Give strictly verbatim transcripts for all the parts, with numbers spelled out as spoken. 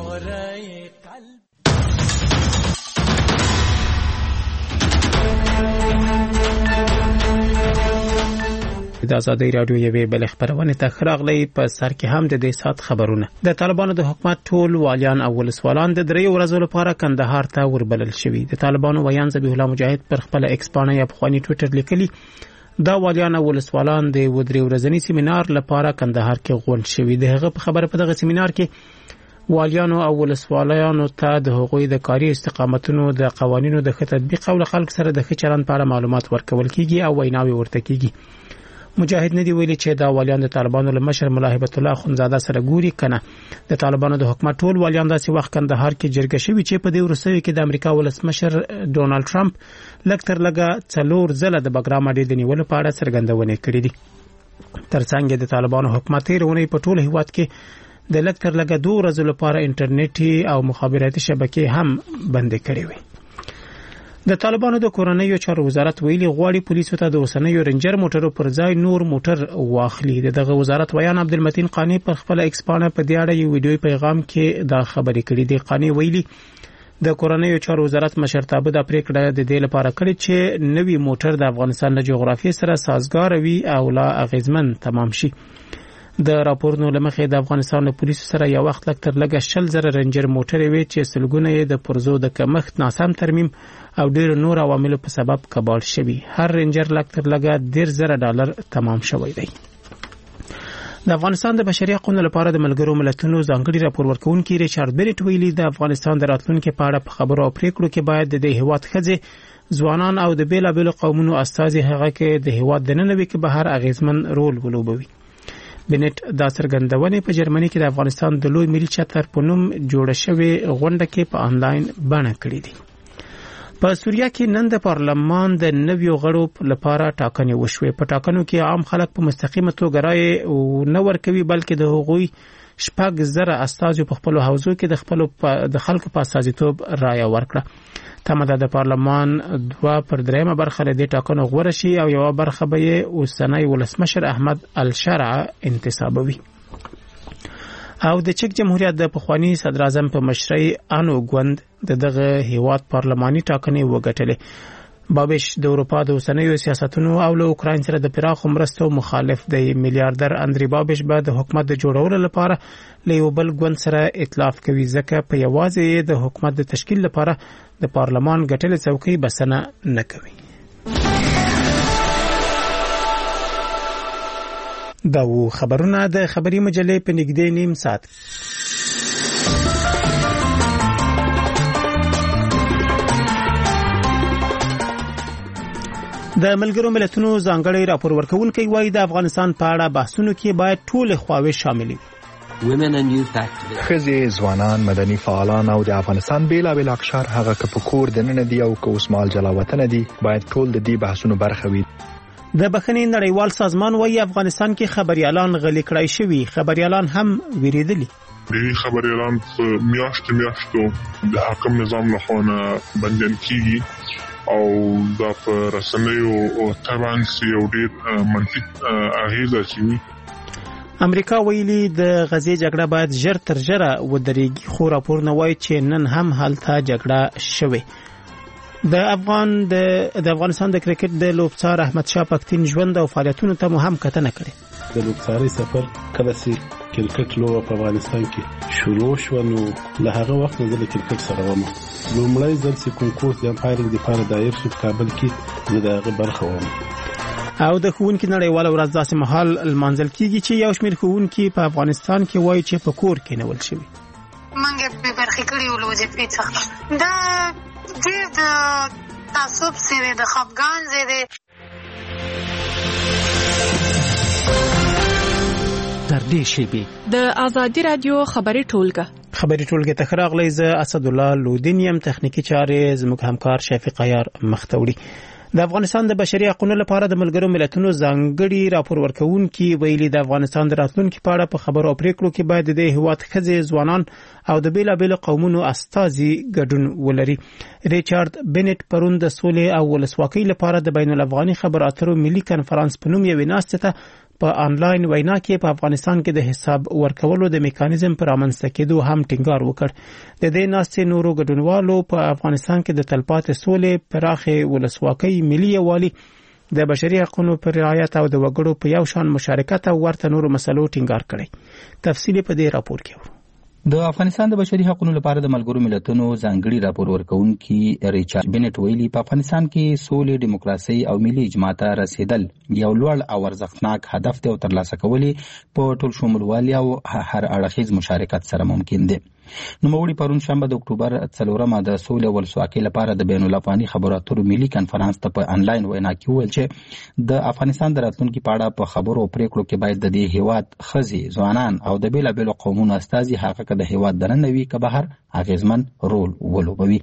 د ازادي رادیو یوې بل خبرونه ته خراغلی په سر کې هم د دې سات خبرونه د طالبانو د حکومت ټول والیان او ولسوالان د درې ورځې لپاره کندهار ته وربلل شوي. د طالبانو ویان ذبیح الله مجاهد پر خپل ایکس باندې یا په خواني ټوئیټر لیکلي دا والیان او ولسوالان د ودرې ورځنی سیمینار لپاره کندهار کې غونډ شوي. د هغه په خبره په دغه سیمینار کې والیانو او ولسوالیانو ته د حقوقي د کاري استقامتونو د قوانینو د ښه تطبیق او خلک سره د ښه چلند په اړه معلومات ورکول کیږي او ویناوي ورته کیږي. مجاهد ندی ویلي چې دا والیان د طالبانو له مشر ملا هیبت الله خونزاده سره ګوري کنه. د طالبانو د حکومت ټول والیان داسې وخت کندهار کې جرګه شوي چې په دې ورسوي کې د امریکا ولسمشر ډونالد ټرمپ لکتر لګه څلور ځله د بګرام اډې د نیولو په اړه څرګندونه کړې دي. ترڅنګ د طالبانو حکومت رونی په ټول هیواد کې د لکتر لګه دوه ورځې لپاره انټرنیټي او مخابراتي شبکې هم بند کړې وي. د طالبانو د کورنیو چارو وزارت ویلي غواړي پولیسو ته د اوسنیو رنجر موټرو پر ځای نور موټر واخلي. دغه وزارت ویان عبدالمتین قانی پر خپل ایکس باندې په دې اړه یو ویډیوي پیغام کې دا خبرې کړې دي. قانی ویلي د کورنیو چارو وزارت مشرتابه د پریکړه د دې لپاره کړې چې نوی موټر د افغانستان له جغرافیې سره سازګار وي او لا اغیزمن تمام شي. د راپورونو لمخې د افغانستان له پولیسو سره یو وخت لکتر لګه شل زره رنجر موټر وي چې سلګونه یې د پرزو د کمښت ناسم ترمیم او ډیر نور عواملو په سبب کباړ شوی. هر رنجر لکتر لګه ډیر زره ډالر تمام شوی دی. د افغانستان د بشري حقوقو لپاره د ملګرو ملتونو ځانګړي راپور ورکونکي ریچارډ بنټ ویلي د افغانستان د راتلونکو په اړه په خبرو او پریکړو کې باید د دې هیواد ښځې ځوانان او د بیلابېلو قومونو استازي هغه کې د هیواد د ننوي کې بهر اغیزمن رول ولوبوي. بنټ دا څرګندونه په جرمني کې د افغانستان د لوی ملي چتر په نوم جوړه شوې غونډه کې په انلاین بڼه کړې دي. په سوریه کې نن د پارلمان د نویو غړو لپاره ټاکنې وشوې. په ټاکنو کې عام خلک په مستقیمه توګه رائے نه ورکوي بلکې د هغوی شپږ زره استازو په خپل حوزو کې د خپل د خلکو په اساسیتوب رائے ورکړه. تمه د پارلمان دوا پر دریمه برخه لدې ټاکنو غوړه شي او یو برخه به اوسنۍ ولسمشر احمد الشرع انتصابوي. او د چک جمهوریت د پخوانی صدر اعظم په مشرۍ انو ګوند دغه هیواد پارلماني ټاکنې وګټلې. بابش د اروپا د اوسنیو سیاستونو او له اوکراین سره د پراخ مرستو مخالف دی. میلیارډر اندری بابش به د حکومت د جوړولو لپاره له یو بل ګوند سره ائتلاف کوي ځکه په یوازې د حکومت د تشکیل لپاره د پارلمان ګټلې څوکۍ بسنه نه کوي. دا و خبرونه د خبري مجلې په نږدې نیم ساعت. د ملګرو ملتونو ځانګړي راپور ورکوونکي وایي د افغانستان په اړه بحثونو کې باید ټول خواوې شامل وي. ښځې، ځوانان، مدني فعالان او د افغانستان بیلابیل اقشار هغه که په کور دننه دي او که اوس مهال جلا وطنه دي باید ټول د دې بحثونو برخه وي. د بخښنې نړیوال سازمان وایي افغانستان کې خبريالان غلي کړای شوي. خبريالان هم ویریدلي. دې خبريالان میاشت میاشتو د حاکم نظام لخوا بنديان کیږي او دا په رسنیو او تبعاً سی او ډیر منفي اغیزه چوي. امریکا ویلي د غزې جګړه باید ژر تر ژره ودرېږي خو راپور نه وایي چې نن هم هلته جګړه شوه. د افغان د د افغانستان د کرکټ د لوبڅار احمد شاه پښتين ژوند او فعالیتونو ته مهم کتنه کړې. د لوبڅاري سفر کله چې کرکټ لوبه په افغانستان کې شروع شو نو له هغه وخت نه د کرکټ سره ومه لومړی ځل چې کنکورس د امپایرینګ لپاره دایر شو کابل کې نو دغه برخه ومه. او د ښوونکي نړیواله ورځ داسې مهال المنځل کیږي چې یو شمېر ښوونکي په افغانستان کې وایي چې په کور کې نیول شوي. موږ په برخه کړی ول وظیفې څخه دا ډېر د تعصب سره د خفګان زیاده تر دې شی د ازادي رادیو خبري ټولګه خبري ټولګه ته راغلی ز اسد الله لودینیم تخنیکی چارې زموږ همکار شفیق عیار مختوړي. د افغانستان د بشري حقوقو لپاره د ملګرو ملتونو ځانګړي راپور ورکوونکي ویلي د افغانستان د راتلونکو په اړه په خبرو او پریکړو کې باید د هیواد ښځې، ځوانان او د بیلابېلو قومونو استازي ګډون ولري. ریچارډ بنټ پرون د سولې او ولسواکۍ لپاره د بین الافغاني خبرو اترو ملي کنفرانس په نوم یو ناستې ته په انلاین وینا کې په افغانستان کې د حساب ورکولو د میکانیزم پر رامنځته کېدو هم ټینګار وکړ. د دې ناستې نورو ګډونوالو په افغانستان کې د تلپاتې سولې، پراخې ولسواکۍ، ملي یووالي، د بشري حقوقو پر رعایت او د وګړو په یو شان مشارکت او ورته نورو مسلو ټینګار کړی. تفصیل په دې راپور کې ورو. د افغانستان د بشري حقوقو لپاره د ملګرو ملتونو ځانګړي راپور ورکونکي ریچارډ بنټ ویلي په افغانستان کې سولې، دیموکراسي او ملي اجماع ته رسیدل یو لوړ او ارزښتناک هدف دی او ترلاسه کول په ټول شمولوالي او هر اړخیز مشارکت سره ممکن دی. نوموړي پرون شنبه د اکتوبر څلورمه د سولې او ولسواکۍ لپاره د بین الافغاني خبرو اترو ملي کنفرانس ته په انلاین وینا کې وویل چې د افغانستان د راتلونکي په اړه په خبرو او پریکړو کې باید د دې هیواد ښځې، ځوانان او د بېلابېلو قومونو استازي هغه که د هیواد دننه وي که بهر اغیزمن رول ولوبوي.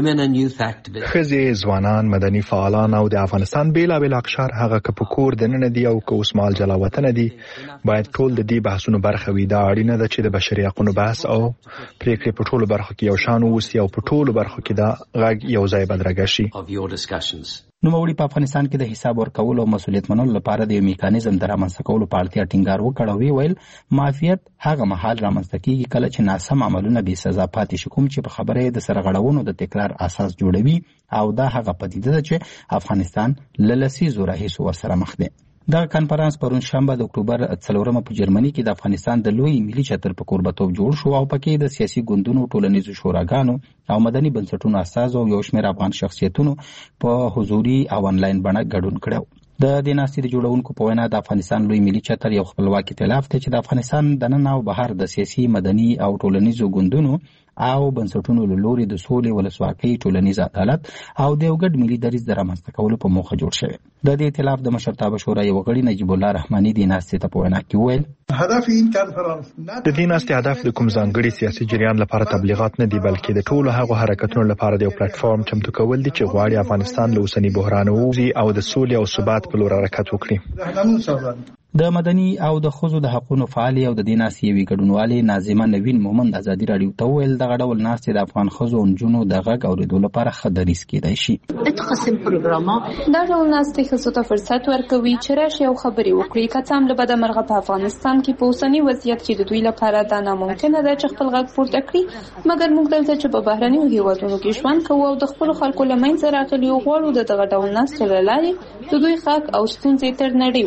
ښځې، ځوانان، مدني فعالان او د افغانستان بېلابېل اقشار هغه که په کور دننه دي او که اوس مهال جلا وطنه دي باید ټول د دې بحثونو برخه وي. دا اړینه ده چې د بشري حقوقو بحث او پریکړې په ټولو برخو کې یو شان اوسي او په ټولو برخو کې دا غږ یو ځای بدرګه شي. نوموړي په افغانستان کې د حساب ورکولو او مسؤلیت منلو لپاره د یو میکانیزم د رامنځته کولو په اړتیا ټینګار وکړ او ویل معافیت هغه مهال رامنځته کیږي کله چې ناسم عملونه بې سزا پاتې شي، کوم چې په خبره یې د سرغړونو د تکرار اساس جوړوي او دا هغه پدیده ده چې افغانستان له لسیزو راهیسې ورسره مخ دی. دغه کنفرانس پرون شنبه د اکتوبر څلورمه په جرمني کې د افغانستان د لوی ملي چتر په کوربتوب جوړ شو او پکې د سیاسي ګوندونو، ټولنیزو شوراګانو او مدني بنسټونو استازو او یو شمېر افغان شخصیتونو په حضوري او انلاین بڼه ګډون کړی. د دې ناستې د جوړونکو په وینا د افغانستان لوی ملي چتر یو خپلواک ائتلاف دی چې د افغانستان دننه او بهر د سیاسي، مدني او ټولنیزو ګوندونو او بنسټونو له لوري د سولې، ولسواکۍ، ټولنیز عدالت او د یو ګډ ملي دریځ د رامنځته کولو په موخه جوړ شوی. د دې ائتلاف د مشرتابه شورا یو غړي نجیب الله رحماني د ناستې ته په وینا کې ویل د دې ناستې هدف د کوم ځانګړي سیاسي جریان لپاره تبلیغات نه دي، بلکې د ټولو هغو حرکتونو لپاره د یو پلیټ فارم چمتو کول دي چې غواړي افغانستان له اوسني بحران ووځي او د سولې او ثبات په لور حرکت وکړي. د مدني او د ښځو د حقوقو فعالې او د دې ناستې یوې ګډونوالې ناظمه نوین مومند ازادي راډیو ته وویل دغه ډول ناستې د افغان ښځو او نجونو د غږ اورېدو لپاره ښه دریځ کیدای شي. دا ډول ناستې ښځو ته فرصت ورکوي چې راشي او خبرې وکړي، که څه هم له بده مرغه په افغانستان کې په اوسني وضعیت کې د دوی لپاره دا ناممکنه ده چې خپل غږ پورته کړي، مګر موږ دلته چې په بهرنیو هیوادونو کې ژوند کوو او د خپلو خلکو له منځه راغلي یو غواړو د دغه ډول ناستو له لارې د دوی غږ او ستونزې تر نړۍ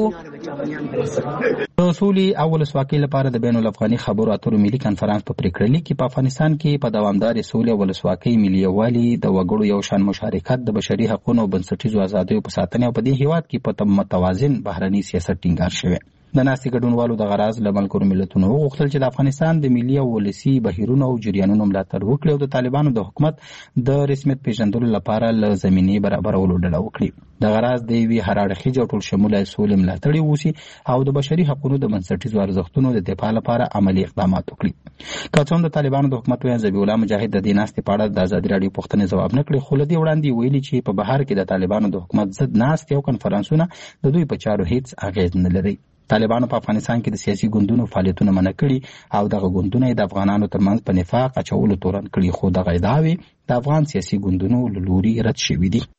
ورسوو. د سولې او ولسواکۍ لپاره د بین الافغاني خبرو اترو ملي کنفرانس په پریکړه لیک کې په افغانستان کې په دوامدارې سولې او ولسواکۍ، ملي یووالي، د وګړو یو شان مشارکت، د بشري حقوقو او بنسټیزو ازادیو په ساتنه او په دې هیواد کې په متوازن بهرني سیاست ټینګار شوی. د ناستې ګډونوالو د غراض له ملګرو ملتونو وغوښتل چې د افغانستان د ملي او ولسي بهیرونو او جریانونو ملاتړ وکړي او د طالبانو د حکومت د رسمیت پیژندلو لپاره له زمینې برابرولو ډډه وکړي. د غراض د یوې هر اړخیزې او ټول شموله سولې ملاتړ ووسي او د بشري حقوقو د بنسټیزو ارزښتونو د دفاع لپاره عملي اقدامات وکړي. که څه هم د طالبانو د حکومت ویاند ذبیح الله مجاهد د دې ناستې په اړه د ازادي راډیو پوښتنې ځواب نه کړي، خو له دې وړاندې ویلي چې په بهر کې د طالبانو د حکومت ضد ناستې او کنفرانسونه د دوی په چارو هیڅ اغېز نه لري. طالبانو په افغانستان کې د سیاسي ګوندونو فعالیتونه منع کړي او دغه ګوندونه د افغانانو ترمنځ په نفاق اچولو تورن کړي، خو دغه ادعاوې د افغان سیاسي ګوندونو له لوري رد شوي دي.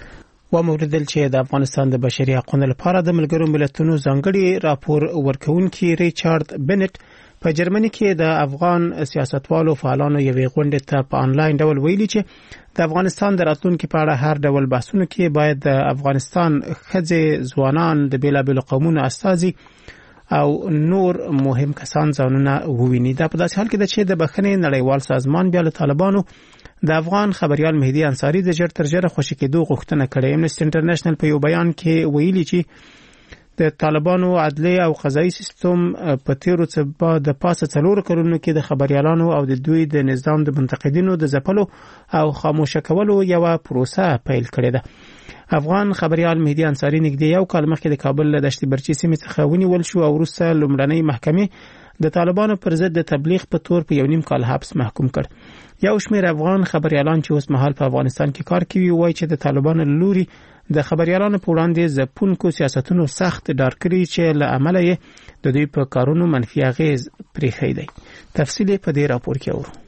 وموردل چې د افغانستان د بشري حقوقو لپاره د ملګرو ملتونو ځانګړي راپور ورکوونکي ریچارډ بنټ په جرمني کې د افغان سیاستوالو فعالانو یوې غونډې ته په انلاین ډول ویلي چې د افغانستان د راتلونکي په اړه هر ډول بحثونو کې باید د افغانستان ښځې، ځوانان، د بېلابېلو قومونو استازي او نور مهم کسان ځانونه وویني. دا په داسې حال کې ده چې د بخښنې نړیوال سازمان بیا له طالبانو د افغان خبريال مهدي انصاري د ژر تر ژره خوشي کېدو غوښتنه کړې. امنسټي انټرنیشنل په یو بیان کې ویلي چې د طالبانو عدلي او قضایي سیستم په تیرو څه د پاسه څلور کلونو کې د خبريالانو او د دوی د نظام د منتقدینو د ځپلو او خاموشه کولو یو پروسه پیل کړې ده. افغان خبريال مهدي انصاري نږدې یو کال مخکې د کابل له دشت برچي سیمې څخه ونیول شو او وروسته لومړنۍ محکمې د طالبانو پر ضد د تبلیغ په تور په یو نیم کال حبس محکوم کړ. یو شمېر افغان خبريالان چې اوس مهال په افغانستان کې کار کوي وایي چې د طالبانو لوري د خبريالانو په وړاندې ځپونکو سیاستونو سخت ډار کړی چې له امله یې د دوی په کارونو منفي اغېز پرېښی دی. تفصیل په دې راپور کې اورو.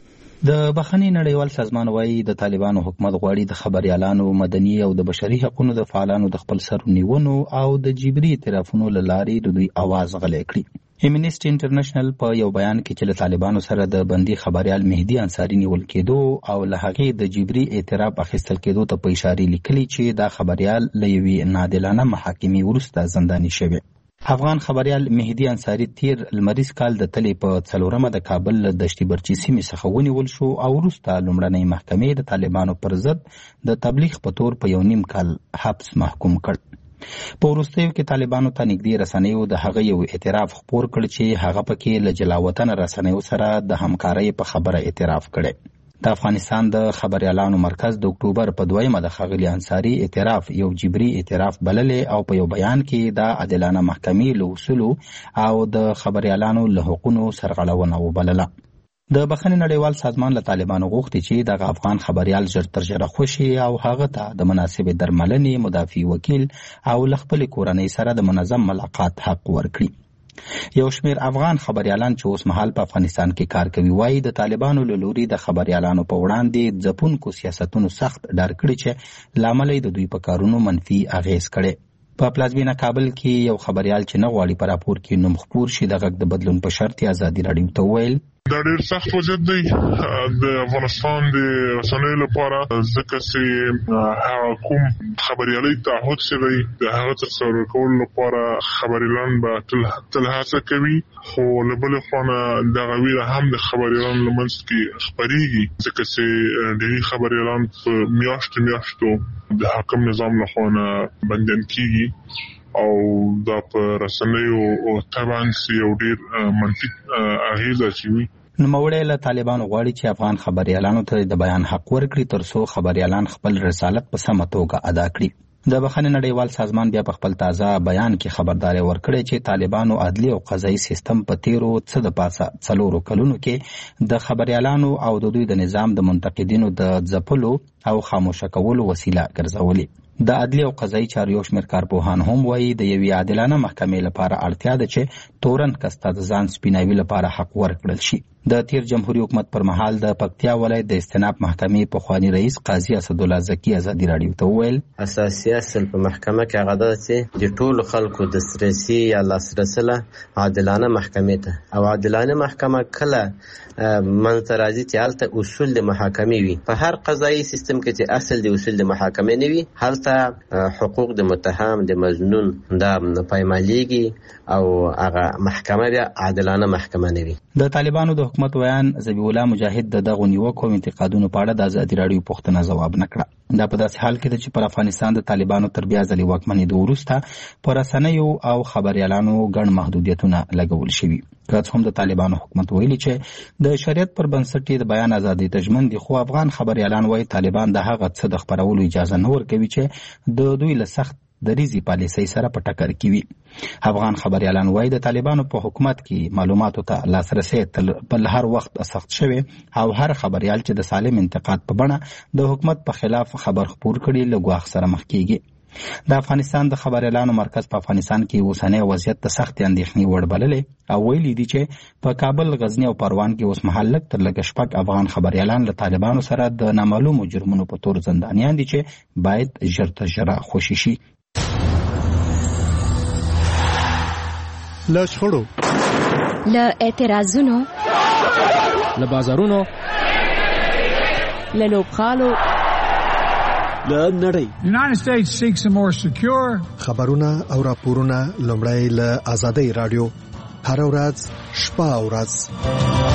د بخښنې نړیوال سازمان وایي د طالبانو حکومت غواړي د خبريالانو، مدني او د بشري حقوقو د فعالانو د خپل سر نیونو او د جبري اعترافونو له لارې د دوی आवाज غلی کړي. امنیسټي انټرنیشنل په یو بیان کې چې له طالبانو سره د بندي خبريال مهدي انصاري نیول کېدو او له هغې د جبري اعتراف اخیستل کېدو ته په اشاره لیکلي چې دا خبريال له یوې ناعادلانه محاکمې وروسته زنداني شوی. افغان خبريال مهدي انصاري تیر لمریز کال د تلې په څلورمه د کابل له دشتي برچي سیمې څخه ونیول شو او وروسته لومړنۍ محکمې د طالبانو پر ضد د تبلیغ په تور په یو نیم کال حبس محکوم کړ. په وروستیو کې طالبانو ته نږدې رسنیو د هغه یو اعتراف خپور کړ چې هغه پکې له جلاوطن رسنیو سره د همکارۍ په خبره اعتراف کړی. د افغانستان د خبريالانو مرکز د اکتوبر په دویمه د ښاغلي انصاري اعتراف یو جبري اعتراف بللې او په یو بیان کې د عادلانه محکمې له اصولو او د خبريالانو له حقوقو سرغړونه وبلله. د بخښنې نړیوال سازمان له طالبانو غوښتي چې د افغان خبريال ژر تر ژره خوشي او هغه ته د مناسبې درملنې، مدافع وکیل او له خپلې کورنۍ سره د منظم ملاقات حق ورکړي. یو شمیر افغان خبريالان چې اوس مهال په افغانستان کې کار کوي وایي د طالبانو له لوري د خبريالانو په وړاندې ځپونکو سیاستونو سخت ډار کړي چې لامل یې د دوی په کارونو منفي اغیز کړي. په پلازمینه کابل کې یو خبريال چې نه غواړي په راپور کې نوم خپور شي د غږ د بدلون په شرط ازادي راډیو ته وویل دا ډېر سخت وضعیت دی د افغانستان د رسنیو لپاره ځکه چې هغه کوم خبريالي تعهد شوی د هغه ترسره کولو لپاره خبريالان به تل تل هڅه کوي خو له بلې خوا نه دغه ویره هم د خبريالانو له منځ کې خپرېږي ځکه چې ډېری خبريالان په میاشتو میاشتو د حاکم نظام له خوا نه بندیان کېږي او دا په رسنیو او تبعاً یو ډېر منفي اغیزه اچوي. نوموړی له طالبانو غواړي چې افغان خبريالانو ته د بیان حق ورکړي ترڅو خبريالان خپل رسالت په سمه توګه ادا کړي. د بخښنې نړیوال سازمان بیا په خپل تازه بیان کې خبرداري ورکړې چې طالبانو عدلي او قضایي سیستم په تیرو څه د پاسه څلورو کلونو کې د خبريالانو او د دوی د نظام د منتقدینو د ځپلو او خاموشه کولو وسیله ګرځولې. د عدلي او قضایي چارو یو شمېر کارپوهان هم وایي د یوې عادلانه محکمې لپاره اړتیا ده چې تورن کس ته د ځان سپیناوي لپاره حق ورکړل شي. د تیر جمهوریت حکومت پر مهال د پکتیا ولایت د استناب محکمې پخوانی رئیس قاضي اسدالله زکی ازادي راډیو ته وویل اساسي اصل په محکمه کې هغه ده چې د ټولو خلکو د سرسي یا لاسرسي له عادلانه محکمې ته او عادلانه محکمه کله منځ راځي چې هلته اصول د محاکمې وي. په هر قضایي سیستم کې چې اصل د اصول د محاکمې نه وي هلته حقوق د متهم د مظنون دا پایمالېږي او هغه محکمه بیا عادلانه محکمه نه وي. د طالبانو د حکومت ویان ذبیح الله مجاهد د دغو نیوکو او انتقادونو په اړه د ازادي راډیو پوښتنه ځواب نه کړه. دا په داسې حال کې ده چې پر افغانستان د طالبانو تر بیا ځلې واکمنېدو وروسته په رسنیو او خبريالانو ګڼ محدودیتونه لګول شوي. که څه هم د طالبانو حکومت ویلي چې د شریعت پر بنسټ د بیان ازادي ته ژمن دي خو افغان خبريالان وایي طالبان د هغه څه د خپرولو اجازه نه ورکوي چې د دوی له سخت دریزي پالیسۍ سره په ټکر کې وي. افغان خبريالان وایي د طالبانو په حکومت کې معلوماتو ته لاسرسی په هر وخت سخت شوی او هر خبريال چې د سالم انتقاد په بڼه د حکومت په خلاف خبر خپور کړي له ګواښ سره مخ کیږي. د افغانستان د خبريالانو مرکز په افغانستان کې اوسنی وضعیت د سخت اندېښنې وړ بللې او ویلي دي چې په کابل، غزنی او پروان کې اوس مهال لږ تر لږه شپږ افغان خبريالان له طالبانو سره د نامعلومو جرمونو په تور زندانیان دي چې باید ژر تر ژره خوشي شي. له شخړو، له اعتراضونو، له بازارونو، له لوبغالو، له نړۍ United States seeks a more secure خبرونه او راپورونه لومړی له آزادۍ راډیو هر ورځ شپه او ورځ.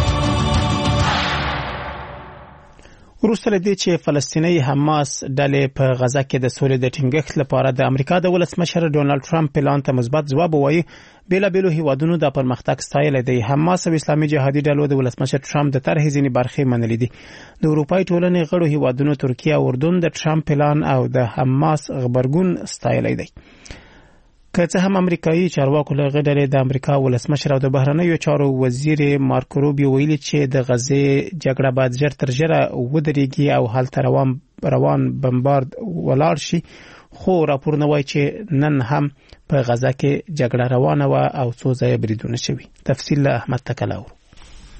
وروسته له دې چې فلسطیني حماس ډلې په غزا کې د سولې د ټینګښت لپاره د امریکا د ولسمشر ډونالد ټرمپ پلان ته مثبت ځواب وایي، بیلابېلو هیوادونو د پرمختګ ستایل دی. حماس او اسلامي جهادي ډلو د ولسمشر ټرمپ د طرحې ځینې برخې منلې دي. د اروپای ټولنې غړو هیوادونو ترکیه او اردن د ټرمپ پلان او د حماس غبرګون ستایل دی. که څه هم امریکایي چارواکو له غډلې د امریکا ولسمشر او د بهرنیو چارو وزیر مارکو روبیو ویلي چې د غزې جګړه باید ژر تر ژره ودرېږي او هلته روان روان بمبارد ولاړ شي، خو راپورونه وایي چې نن هم په غزه کې جګړه روانه و او څو ځایه بریدونه شوي. تفصیل له احمد تکلاور.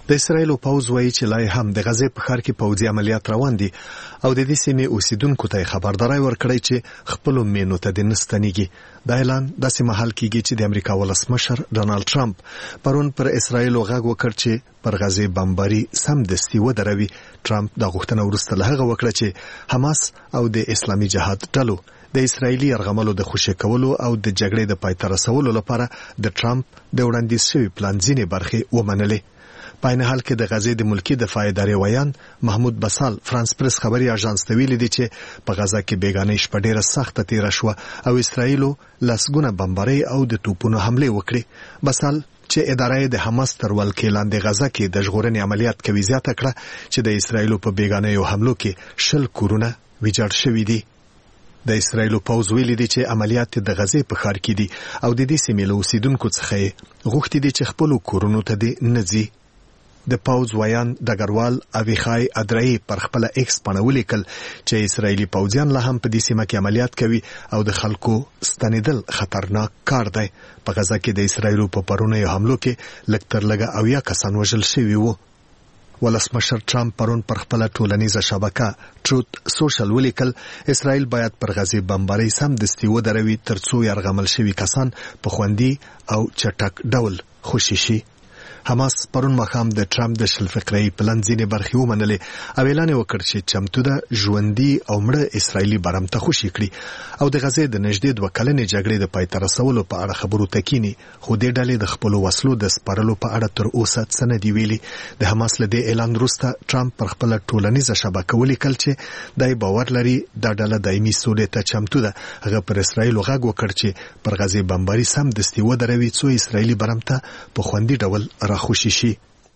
د اسرایل پوځ وایي چې لای هم د غزې په ښار کې پوځي عملیات روان دي او د دې سیمې اوسیدونکو ته خبرداري ورکړی چې خپل مینو ته د نستنیږي. دا اعلان داسې مهال کېږي چې د امریکا ولسمشر ډونالد ټرمپ پرون پر اسرایل غږ وکړ چې پر غزې بمباري سمدستي ودروي. ټرمپ دا غوښتنه وروسته له هغه وکړه چې حماس او د اسلامي جهاد ډلو د اسرایلی یرغملو د خوشی کولو او د جګړې د پای ته رسولو لپاره د ټرمپ د وړاندیز شوی پلان ځینې برخې ومنلې. په عین حال کې د غزې د ملکی دفاع ادارې ویان محمود بسال فرانس پریس خبري اژانس ته ویلي دي چې په غزا کې بیگانه شپه ډیره سخته تیر شو او اسرایلو لسګونه بمباري او د توپونو حمله وکړي. بسال چې ادارې د حماس تر ولکې لاندې غزا کې د ژغورنې عملیات کوي زیاته کړه چې د اسرایلو په بیگانه یو حملو کې شل کورونه ویجاړ شوي دي. د اسرایلو پوځ ویلي دي چې عملیات د غزې په ښار کې دي او د دې سیمې له اوسیدونکو څخه غوښتي دي چې خپل کورونو ته دې نځي. د پوځ ویان ډګروال اویخای ادرای پر خپل ایکس باندې ولیکل چې اسرایلی پوځیان له هم په دې سیمه کې عملیات کوي او د خلکو ستنیدل خطرناک کار دی. په غزا کې د اسرایلو په پرونیو حملو کې لکتر لګه اویا کسان وژل شوي وو. ولسمشر ټرمپ پرون پر خپل ټولنیزه شبکه ټروت سوشل ولیکل اسرائیل باید پر غزې بمباري سمدستي ودروي ترڅو یرغمل شوي کسان په خوندي او چټک ډول خوشي شي. حماس پرون مخام د ټرمپ د شل فقري پلان ځینې برخې ومنلې او اعلان وکړ چې چمتو ده ژوندۍ او مړه اسرایلی برم ته خوشي کړي او د غزې د نږدې دوه کلنې جګړې د پای ته رسولو په اړه خبرو تکینی. خو د ډلې د خپل وسلو د سپارلو په اړه تر اوسه څه نه دی ویلي. د حماس له دې اعلان وروسته ټرمپ پر خپل ټولنیزه شبکه ولیکل چې دای باور لري د ډله دایمي سولې ته چمتو ده. هغه پر اسرایل غږ وکړ چې پر غزې بمباري سمدستي ودروي څو اسرایلی برم ته په خوندي ډول خوشي شي.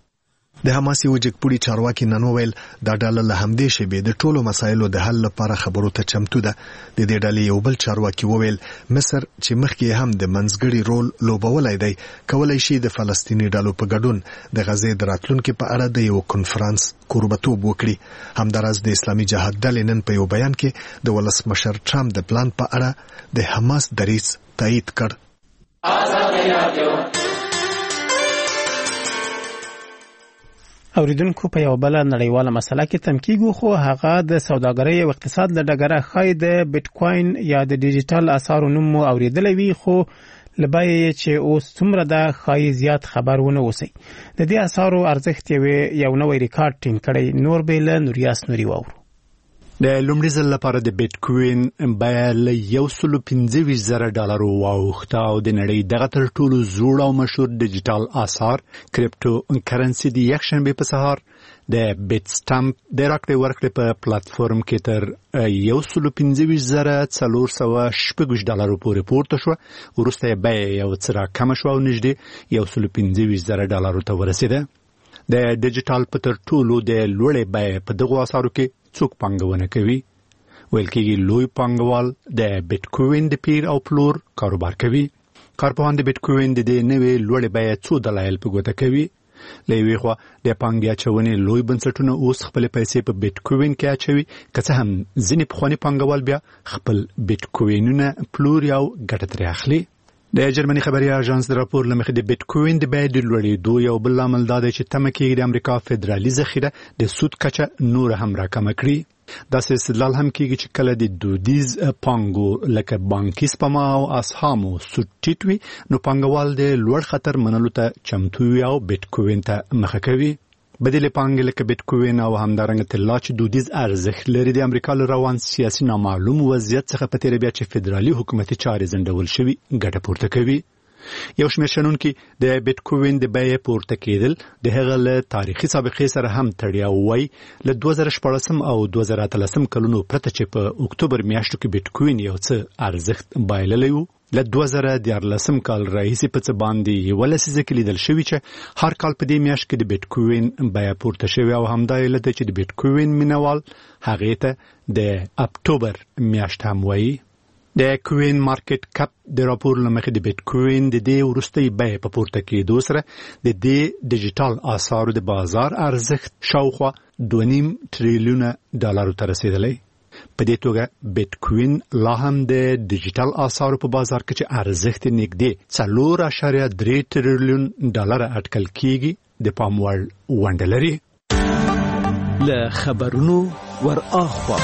د حماس یو جګپوړي چارواکي نن وویل دا ډله له همدې شیبې د ټولو مسایلو د حل لپاره خبرو ته چمتو ده. د دې ډلې یو بل چارواکي وویل مصر چې مخکې هم د منځګړي رول لوبولای دی کولای شي د فلسطیني ډلو په ګډون د غزې د راتلونکو په اړه د یو کنفرانس کوربتوب وکړي. همدارس د اسلامي جهاد ډلې نن په یو بیان کې د ولسمشر ټرمپ د پلان په اړه د حماس دریځ تایید کړ. اوریدونکو په یو بل نړیواله مسله کې تمکیږو خو هغه د سوداګرۍ او اقتصاد له ډګره خای د بیت کوین یا د ډیجیټل اسعارو نوم اوریدلې وی خو لبای چې اوس څومره د خای زیات خبرونه وسی. د دې اسعارو ارزښت یو نوې ریکارډ ټینګ کړي. نور بیل نوریاس نوري وورو. د لومړي ځل لپاره د بیت کوین بیه له یو سل پنځه ویشت زره ډالرو واوښته او د نړۍ دغه تر ټولو زوړ او مشهور ډیجیټل اثار کریپټو کرنسي د یکشنبه په سهار د بیت سټامپ د راکړې ورکړې په پلیټفارم کې تر یو سل پنځه ویشت زره څلور سوه شپږ ویشت ډالرو پورې پورته شوه. وروسته یې بیه یو څه راکمه شوه او نږدې یو سل پنځه ویشت زره ډالرو ته ورسېده. د ډیجیټل په تر ټولو د لوړې بیې په دغو اسعارو کې څوک پانګونه کوي؟ ویل کېږي لوی پانګوال د بیت کوین د پیر او پلور کاروبار کوي. کارپوهان د بیت کوین د دې نوې لوړې بیې څو دلایل په ګوته کوي. له یوې خوا د پانګې اچونې لوی بنسټونه اوس خپلې پیسې په بیت کوین کې اچوي که څه هم ځینې پخواني پانګوال بیا خپل بیت کوینونه پلور او ګټه ترې اخلي. د جرمني خبري اژانس د راپور لمخې د بیت کوین د بیې د لوړېدو یو بل لامل دا دی چې تمه کېږي د امریکا فدرالي ذخیره د سود کچه نور هم راکمه کړي. داسې استدلال هم کېږي چې کله د دودیز پانګو لکه بانکي سپما او اسهامو سود ټیټ وي نو پانګوال د لوړ خطر منلو ته چمتو وي او بیت کوین ته مخه کوي. بدیل پانګې لکه بیت کوین او همدارنګه طلا چې دودیز ارزښت لري د امریکا له روان سیاسي نامعلوم وضعیت څخه په تېره بیا چې فدرالي حکومتي چارې ځنډول شوي ګټه پورته کوي. یو شمېر شنونکي د بیت کوین د بیې پورته کېدل د هغه له تاریخي سابقې سره هم تړیا وایي. له دوه زره شپاړسم او دوه زره اتلسم کلونو پرته چې په اکتوبر میاشتو کې بیت کوین یو څه ارزښت بایللی و. له دوه زره دیارلسم کال راهیسې په څه باندې یوه لسیزه کې لیدل شوي چې هر کال په دې میاشت کې د بیت کوین بیه پورته شوې او همدا علت دی چې د بیت کوین مینوال هغې ته د اکتوبر میاشت هم وایي. د کوین مارکیټ کپ د راپور له مخې د بیت کوین د دې وروستۍ بیې په پورته کېدو سره د دې ډیجیټل اسعارو د بازار ارزښت شاوخوا دوه نیم تریلیونه ډالرو ته رسېدلی. په دې توګه بیت کوین لا هم د ډیجیټل اسعارو په بازار کې چې ارزښت نږدې څلور اعشاریه درې تریلیون ډالر اټکل کېږي د پام وړ ونډه لري. له خبرونو ور اخوا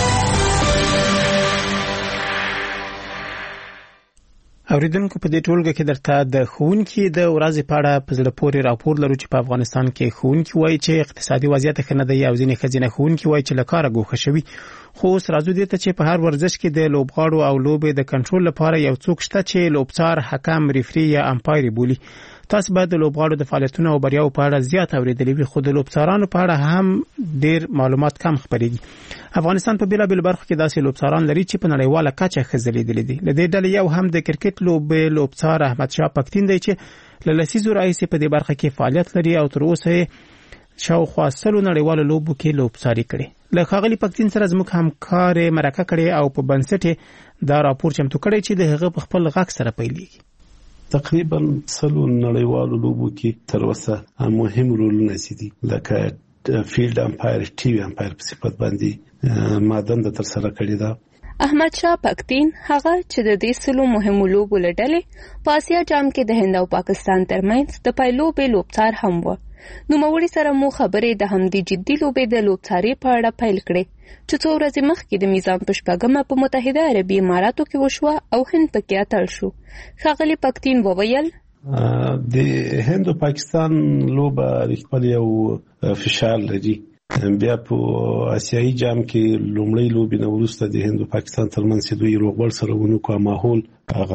اوریدونکو په دې ټولګه کې درته د ښوونکي د ورځې په اړه په زړه پورې راپور لرو چې په افغانستان کې ښوونکي وایي چې اقتصادي وضعیت ښه نه دی او ځینې ښځینه ښوونکي وایي چې له کاره ګوښه شوي. خو اوس راځو دې ته چې په هر ورزش کې د لوبغاړو او لوبې د کنټرول لپاره یو څوک شته چې لوبڅار، حکم، ریفري یا امپایر بولي. تاسو باید د لوبغاړو د فعالیتونو او بریاو په اړه زیات اوریدلي وي، خو د لوبڅارانو په اړه هم ډیر معلومات کم خبرېږي. افغانستان په بیلابېلو برخو کې داسې لوبڅاران لري چې په نړیواله کچه ښه ځلېدلي دي. له دې ډلې یو هم د کرکټ لوبې لوبڅار احمد شاه پښتين دی چې له لسیزو راهیسې په دې برخه کې فعالیت لري او تر اوسه شاوخوا سلو نړیوالو لوبو کې لوبڅاري کړي. له ښاغلي پښتين سره زموږ همکار مرکه کړې او په بنسټ دا راپور چمتو کړی چې د هغه په خپل غږ سره پیلېږي. تقریبا سلو نړیوالو لوبو کې تر اوسه مهم رولونه دي، لکه فیلډ امپایر، ټي وي امپایر په صفت باندې ما دنده تر سره کړې ده. احمد شاه پښتين هغه چې د دې سلو مهمو لوبو له ډلې په اسیا جام کې د هند او پاکستان ترمنځ د پایلوبې لوبڅار هم و. نوموړي سره مو خبرې د همدې جدي لوبې د لوبڅاري په اړه پیل کړې چې څو ورځې مخکې د میزان په شپږمه په متحده عربي اماراتو کې وشوه او هند پکې اتل شو. ښاغلي پښتين وویل د هند او پاکستان لوبه خپل یو فشار لري. بیا په آسیایي جام کې لومړی لوبې نه وروسته د هند او پاکستان ترمنځ دوی روغبړ سره ونکو، ماحول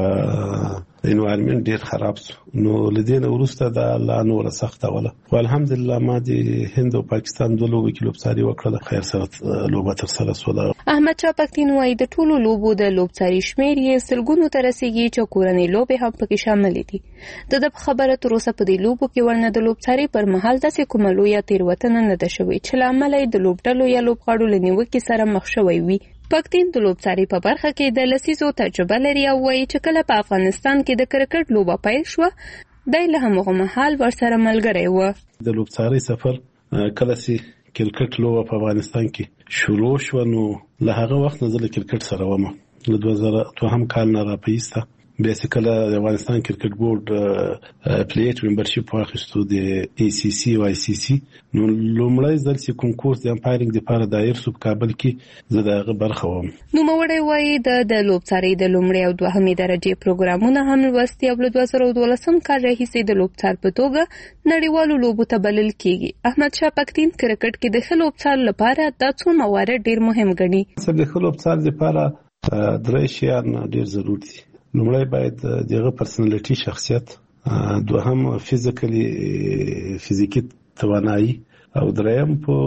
هغه انوایرمنت ډیر خراب شو، نو لدې نه وروسته دا لا نور سخته وله. والحمدلله ما د هند او پاکستان دوه لوبې کې لوبڅاري وکړه، خیر سره لوبه تر سره شوه. احمد شاه پښتين وايي د ټولو لوبو د لوبڅاري شمېر یې سلګونو ته رسیږي چې کورنۍ لوبې هم پکې شامل دي. د د خبره تر اوسه په دې لوبو کې ورنه د لوبڅاري پر مهال داسې کومه لویه تېروتنه نه ده شوې چې له امله یې د لوبډلو یا لوبغاړو له نیوکې سره مخ شوی وي. پښتين د لوبڅاري په برخه کې د لسیزو تجربه لري او وايي چې کله په افغانستان کې د کرکټ لوبه پیل شوه دی له همغه مهال ورسره ملګری و. د لوبڅاري سفر کله چې کرکټ لوبه په افغانستان کې شروع شو نو له هغه وخت نه زه کرکټ سره وم. له دوه زره دوهم کال نه راپېسته بیا چې کله د افغانستان کرکټ بورډ پلیټ ممبرشپ واخیستو د ای سی سی او آی سی سی، نو لومړی ځل چې کنکورس د امپایرینګ لپاره دایر شو په کابل کې زه د هغه برخه وم. نوموړی وایي د د لوبڅاري د لومړۍ او دوهمې درجې پروګرامونه هم لوستي او له دوه زره دولسم کال راهیسې د لوبڅار په توګه نړیوالو لوبو ته بلل کېږي. احمد شاه پښتين کرکټ کې د ښه لوبڅار لپاره دا څو موارد ډیر مهم ګڼي. د ښه لوبڅار لپاره درې شیان ډیر ضروري دي. لومړی باید دغه پرسنالټي شخصیت، دوهم فزیکلی فزیکی توانایي او دریم په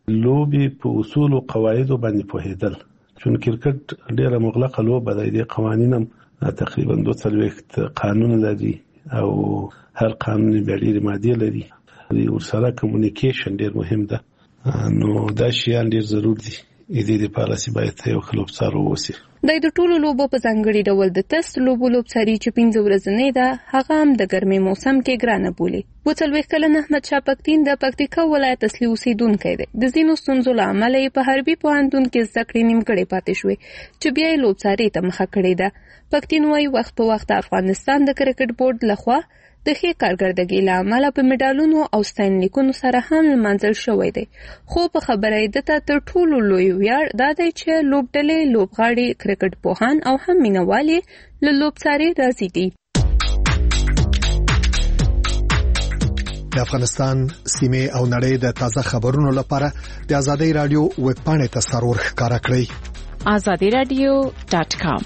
لوبې په اصول او قواعد باندې پوهیدل. چون کرکټ ډیره مغلقه لوبه ده، د قوانینم تقریبا دوه څلوېښت قانون لري او هر قانون به ډیره ماده لري. ورسره کمیونیکیشن ډیر مهم ده، نو دا شیان ډیر ضروري دي. دې لپاره چې باید یو ښه لوبڅار واوسي. د ټولو لوبو په ځانګړي ډول د تست لوبو لوبڅاري چې پنځه ورځې ده هغه هم د ګرمۍ موسم کې ګرانه بولي. اووه څلوېښت کلن احمد شاه پښتين د پکتیکا ولایت اصلي اوسیدونکی دی. د ځینو ستونزو له امله یې په حربي پوهنتون کې زده کړې نیمګړې پاتې شوې چې بیا یې لوبڅاري ته مخه کړې ده. پښتين وایي وخت په وخت افغانستان د کرکټ بورډ لخوا د ښې کارکردګۍ له امله په میډالونو او ستاینلیکونو سره هم لمانځل شوی دی. خو په خبره یې دته تر ټولو لوی ویاړ دا دی چې لوبډلې، لوبغاړي، کرکټ پوهان او هم مینوال یې له لوبڅاري راضي دي. د افغانستان سیمه او نړۍ د تازه خبرونو لپاره د آزادۍ رادیو ویب پاڼې ته سرور ښکارا کړئ. آزادی رادیو ډاٹ کام.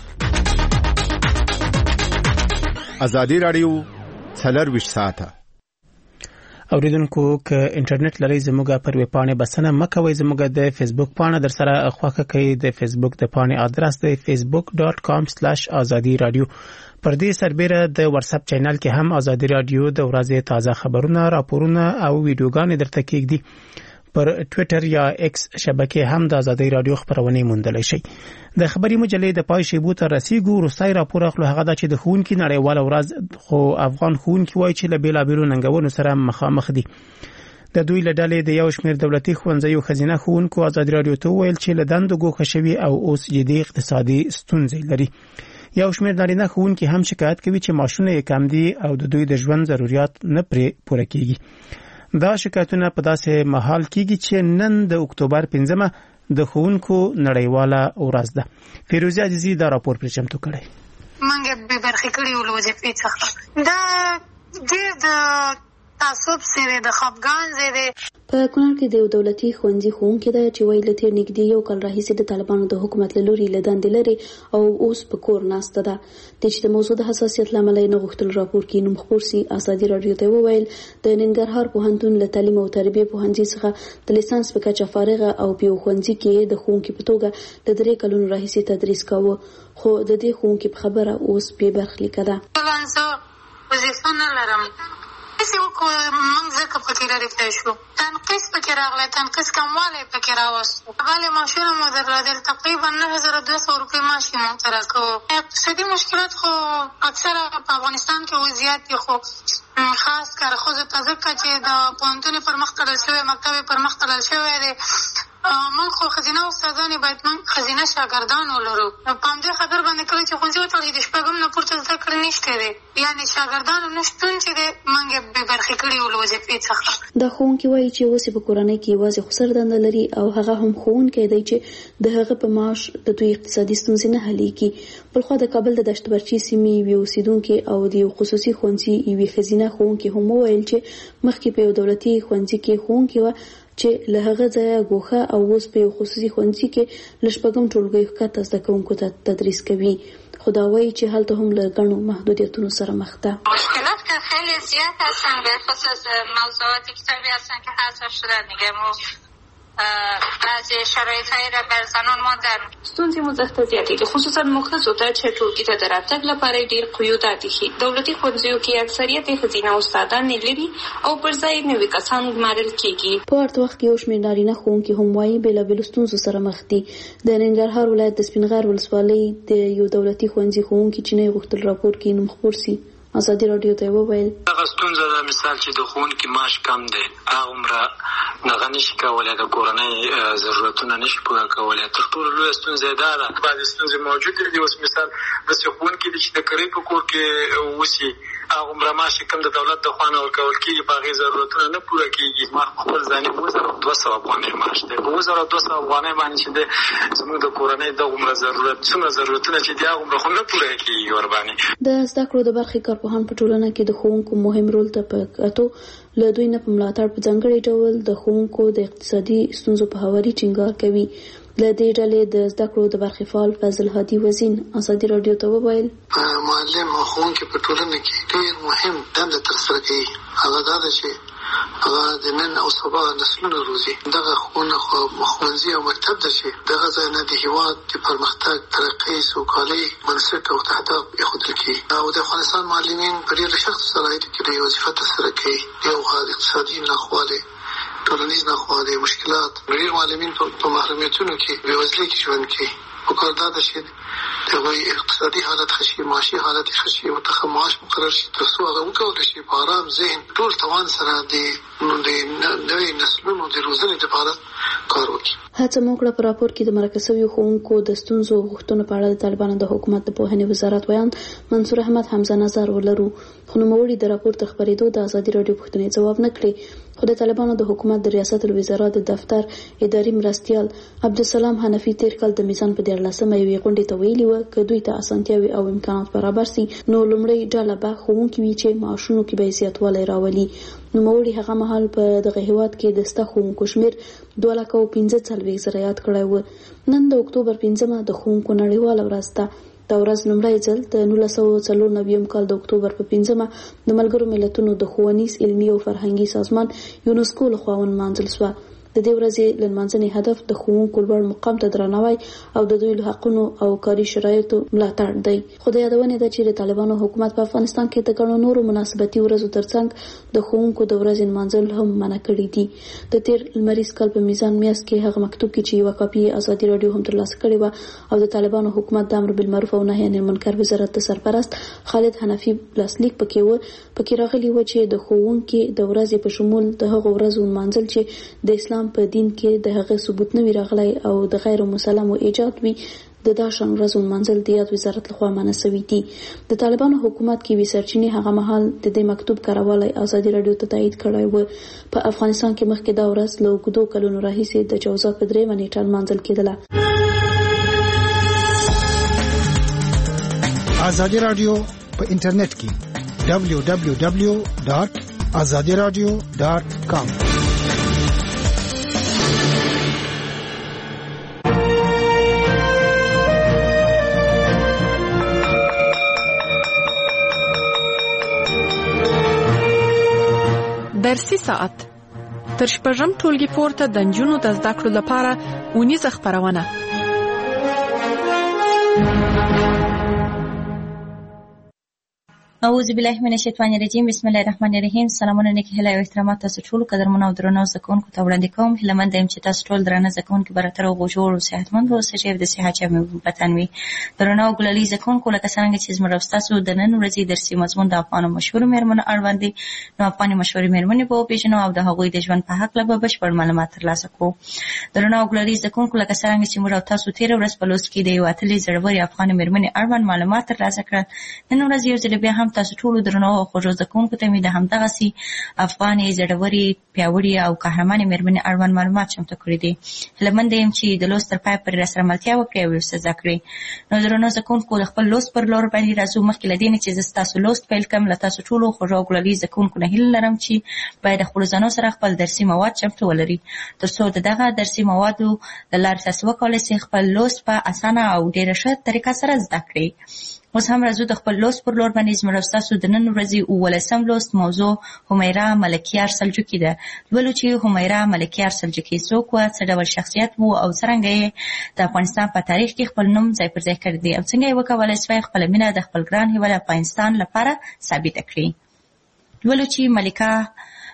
آزادی رادیو څلور ویشت ساعته. اوریدونکو که انټرنیټ لري زموږه پر ویب پاڼې بسنه مکوئ. زموږه د فیسبوک پاڼه در سره خوښه کړئ. د فیسبوک د پاڼې ادرس دی facebook dot com slash azadi radio. پر دې سربېره د واتس اپ چینل کې هم آزادی رادیو د ورځې تازه خبرونه، راپورونه او ویډیوګانې درته کېږدي. پر ټوئیټر یا ایکس شبکې هم د آزادی رادیو خبرونه موندلی شي. د خبري مجلې د پای شیبو ته رسیدو وروستی راپور اخلو هغه د چې د ښوونکي نړیواله ورځ خو افغان ښوونکي وایي چې له بیلابیلو ننګونو سره مخامخ دي. د دوی له ډلې د یو شمېر دولتي ښوونځیو ښځینه ښوونکو آزادي رادیو ته وویل چې له دندو ګوښه شوي او اوس جدي اقتصادي ستونزې لري. یو شمېر نارینه ښوونکي هم شکایت کوي چې معاشونه یې کم دي او د دوی د ژوند ضرورت نه پرې پوره کیږي. دا شکایتونه په داسې مهال کېږي چې نن د اکتوبر پنځمه د ښوونکو نړیواله ورځ ده. فیروزه عزیزي دا راپور پرې چمتو کړی. موږ به برخې کړي ول وظیفې څخه دا ډېر د تعصب سره د خپګان زیاده. په کونړ کې د یو دولتي ښوونځي ښوونکې ده چې وایي له تېر نږدې یو کال راهیسې د طالبانو د حکومت له لوري له دندې لري او اوس په کور ناسته ده. د چې د موضوع د حساسیت له امله یې نه غوښتل راپور کې نوم خپور سي. ازادي راډیو ته وویل د ننګرهار پوهنتون له تعلیم او تربیې پوهنځي څخه د لیسانس په کچه فارغه او په یو ښوونځي کې د ښوونکي په توګه د درې کلونو راهیسې تدریس کاوه، خو د دې ښوونکي په خبره اوس بې برخلیکه ده. وظیفه نه لرم څه وکړو، موږ ځکه پکې لرې کړی شو. تنقیص پکې راغلی، تنقیص کموالی پکې راوستو. بلې معاشونه مو درلودل، تقریبا نه هزاره دوه سوه روپۍ معاش یې موږ ته راکوو. اقتصادي مشکلات خو اکثره په افغانستان کې وضعیت دي، خو خاص کار ښځو ته ځکه چې د پوهنتون یې پرمخ تړل شوی، مکتب یې پرمخ تړل شوی دی. موږ خو ښځینه استادانې باید موږ ښځینه شاګردان ولرو. په همدې خاطر باندې کله چې ښوونځي وتړل د شپږم نه پورته زده کړې نشته دی، یعنې شاګردانو نه شتون چې دی موږ یې بې برخې کړي ول وظیفې څخه. دا ښوونکي وایي چې اوس یې په کورنۍ کې یوازې خسر دنده لري او هغه هم ښوونکی دی چې د هغه په معاش د دوی اقتصادي ستونزې نه حلېږي. بلخوا د کابل د دشت برچي سیمې یوې اوسېدونکې او د یو خصوصي ښوونځي یوې ښځینه ښوونکې هم وویل چې مخکې په یو دولتي ښوونځي کې ښوونکې وه چې له هغه ځایه ګوښه او اوس په یو خصوصي ښوونځي کې له شپږم ټولګیو ښکته زده کوونکو ته تدریس کوي. خو دا وایي چې هلته هم له ګڼو محدودیتونو سره مخ ده. مشکلات که خیلی زیاد هستن، به خصوص موضوعات کتابی هستن که حذف شدن دیگه. مو بعضی شرایط هایی را بر زنان ماندن. ستونزې مو زښته زیاتې دي، خصوصا موږ ښځو ته چې ټولګي ته د راتګ لپاره ډېر قیودات ایښي. دولتي ښوونځیو کې اکثریت یې ښځینه استادان لري او پر ځای یې نوي کسان ګمارل کېږي. په ورته وخت کې یو شمېر نارینه ښوونکي هم وایي بېلابېلو ستونزو سره مخ دي. د ننګرهار ولایت د سپین غر ولسوالۍ د یو دولتي ښوونځي ښوونکي چې نه یې غوښتل راپور کې نوم خپور سي. ازادي راډیو ته وویل هغه ستونزه ده، مثال چې د ښوونکي معاش کم دی، هغومره دغه نشي کولی، د کورنۍ ضرورتونه نشي پوره کولی. تر ټولو لویه ستونزه یې دا ده، بعضې ستونزې موجودې دي. اوس مثال داسې ښوونکي دي چې د کرۍ په کور کې اوسي، هغومره معاش کم د دولت د خوا نه ورکول کېږي، په هغې ضرورتونه نه پوره کېږي. ما خپل ځاني اووه زره دوه سوه افغانۍ معاش دی، په اووه زره دوه سوه افغانۍ باندې چې دی زموږ د کورنۍ دغومره ضرورت څومره ضرورتونه چې دي هغومره خو نه پوره کېږي ورباندې. د زده کړو د برخې کارپوهان په ټولنه کې د ښوونکو مهم رول ته په کتو له دوی نه په ملاتړ په ځانګړي ډول د ښوونکو د اقتصادي ستونزو په هواري ټینګار کوي. له دې ډلې د زده کړو د برخې فعال فضل هادي وزین ازادي راډیو ته وویل معلم او ښوونکي په ټولنه کې ډېر مهم دنده ترسره کوي. هغه دا ده چې هغه د نن او سبا نسلونه روزي. دغه ښوونځي او مکتب ده چې دغه ځای نه د هېواد د پرمختګ، ترقۍ، سوکالۍ بنسټ او تهداف ایښودل کېږي. او د افغانستان معلمین په ډېرو سختو شرایطو کې د وظیفه ترسره کوي. یو اقتصادي ناخوالې، ټولنیز ناخوالې، مشکلات. ډېر معلمین په محرومیتونو کې بېوزلۍ کې ژوند کوي. پکار دا ده چې د هغوی اقتصادي حالت ښه شي، معاشي حالت ښه شي، ورته ښه معاش مقرر شي، تر څو هغه وکولی شي په ارام ذهن ټول توان سره د نوي نسلونو د روزنې لپاره کار وکړي. هڅه مو کړه په راپور کې د مرکه شویو ښوونکو د ستونزو او غوښتنو په اړه د طالبانو د حکومت د پوهنې وزارت ویاند منصور احمد حمزه نظر ولرو، خو نوموړي د راپور تر خپرېدو د ازادي راډیو پوښتنې ځواب نه کړې. خو د طالبانو د حکومت د ریاست الوزرا د دفتر اداري مرستیال عبدالسلام حنفي تیر کال د میزان په دیارلسمه یوې غونډې ته ویلي وه که دوی ته اسانتیاوې او امکانات برابر سي نو لومړی ډله به ښوونکي وي چې معاشونو کې به یې زیاتوالی راولي. نوموړي هغه مهال په دغه هېواد کې د سته ښوونکو شمېر دوه لکه او پنځه څلوېښت زره یاد کړی و. نن د اکتوبر پنځمه د ښوونکو نړیواله ورځ ده. دا ورځ لومړی ځل د نولس سوه څلور نوي کال د اکتوبر په پنځمه د ملګرو ملتونو د ښوونیز، علمي او فرهنګي سازمان یونسکو لخوا ونمانځل شوه. د دې ورځې له لمانځنې هدف د ښوونکو لوړ مقام ته درناوی او د دوی له حقونو او کاري شرایطو ملاتړ دی. خو د یادونې ده چې د طالبانو حکومت په افغانستان کې د ګڼو نورو مناسبتي ورځو ترڅنګ د ښوونکو د ورځې لمانځل هم منع کړي دي. د تیر لمریز کال په میزان میاشت کې هغه مکتوب کې چې یوه کاپي ازادي راډیو هم ترلاسه کړې وه او د طالبانو حکومت د امر بالمعروف او نهي عن المنکر وزارت د سرپرست خالد حنفي لاسلیک پکې و. پکې راغلي و چې د ښوونکي د ورځې په شمول د هغو ورځو لمانځل چې د اسلام په دین کې د هغه ثبوت نه وي راغلی او د غیر مسلمو ایجاد وي د داشن ورځو منځل د یاد وزارت لخوا منع شوی دی. د طالبانو حکومت کې وی سرچینې هغه مهال د دې مکتوب کاروالي ازادي رادیو ته تایید کړی و. په افغانستان کې مخکې دا ورځ له اوږدو کلونو راهیسې د جوزا په درېیمه نیټه لمانځل کېدله. ازادي رادیو په انټرنیټ کې دبلیو دبلیو دبلیو ډاټ ازادي رادیو ډاټ کام. درسي ساعت تر شپږم ټولګي پورته د نجونو د زده کړو لپاره اونیزه خپرونه. اعوذ بالله من الشیطان الرجیم. بسم الله الرحمن الرحیم. سلامونه نیک هیله او احترامات تاسو ټول قدرمنو او درنو زکونکو ته وړاندې کوم. هیلمن دایم چې تاسو ټول درنه زکونکو براتر او غوړ او صحتمند اوسئ چې د صحت چمه وطن وي. درنو ګلالي زکونکو لکه څنګه چې زموږ تاسو د نن ورځې درسي مضمون د افغان مشهور مېرمنو اړوند دي. نو افغان مشهور مېرمنې په پیژنو او د هغوی د ژوند په حق له بشپړ معلومات ترلاسه کوو. درنو ګلالي زکونکو لکه څنګه چې موږ تاسو تیر ورځ په لوست کې د یو اتلې زړوري افغان مېرمنې اړوند معلومات ترلاسه کړل. نن ورځ یو ځل بیا هم تاسو ټول درنو او خوږو زکونکو ته مې د همدغه سي افغاني زړوري پیاوړي او قهرمانې مېرمنې اړوند معلومات چمتو کړي دي. هیلمن یم چې د لوست تر پای پورې راسره ملتیا وکړئ او ورسره زده کړئ. نو درنو زکونکو د خپل لوست پر لور باندې راځو. مخکې له دې نه چې زه ستاسو لوست پیل کړم، له تاسو ټولو خوږو ګلالي زکونکو نه هیله لرم چې باید د خپلو ځانو سره خپل درسي مواد چمتو ولري تر څو د دغه درسي موادو د لارې تاسو وکولی شئ خپل لوست په اسانه او ډېره ښه طریقه سره زده کړئ. اوس هم راځو د خپل لوست پر لور باندې. زموږ ستاسو د نن ورځې اوولسم لوست موضوع همیرا ملکیار سلجوقي ده. لولو چې همیرا ملکیار سلجوقي څوک وه، څه ډول شخصیت و او څرنګه یې د افغانستان په تاریخ کې خپل نوم ځای پر ځای کړی دی او څنګه یې وکولی شوی خپله مینه د خپل ګران هېواد افغانستان لپاره ثابته کړي. لولو چې ملکه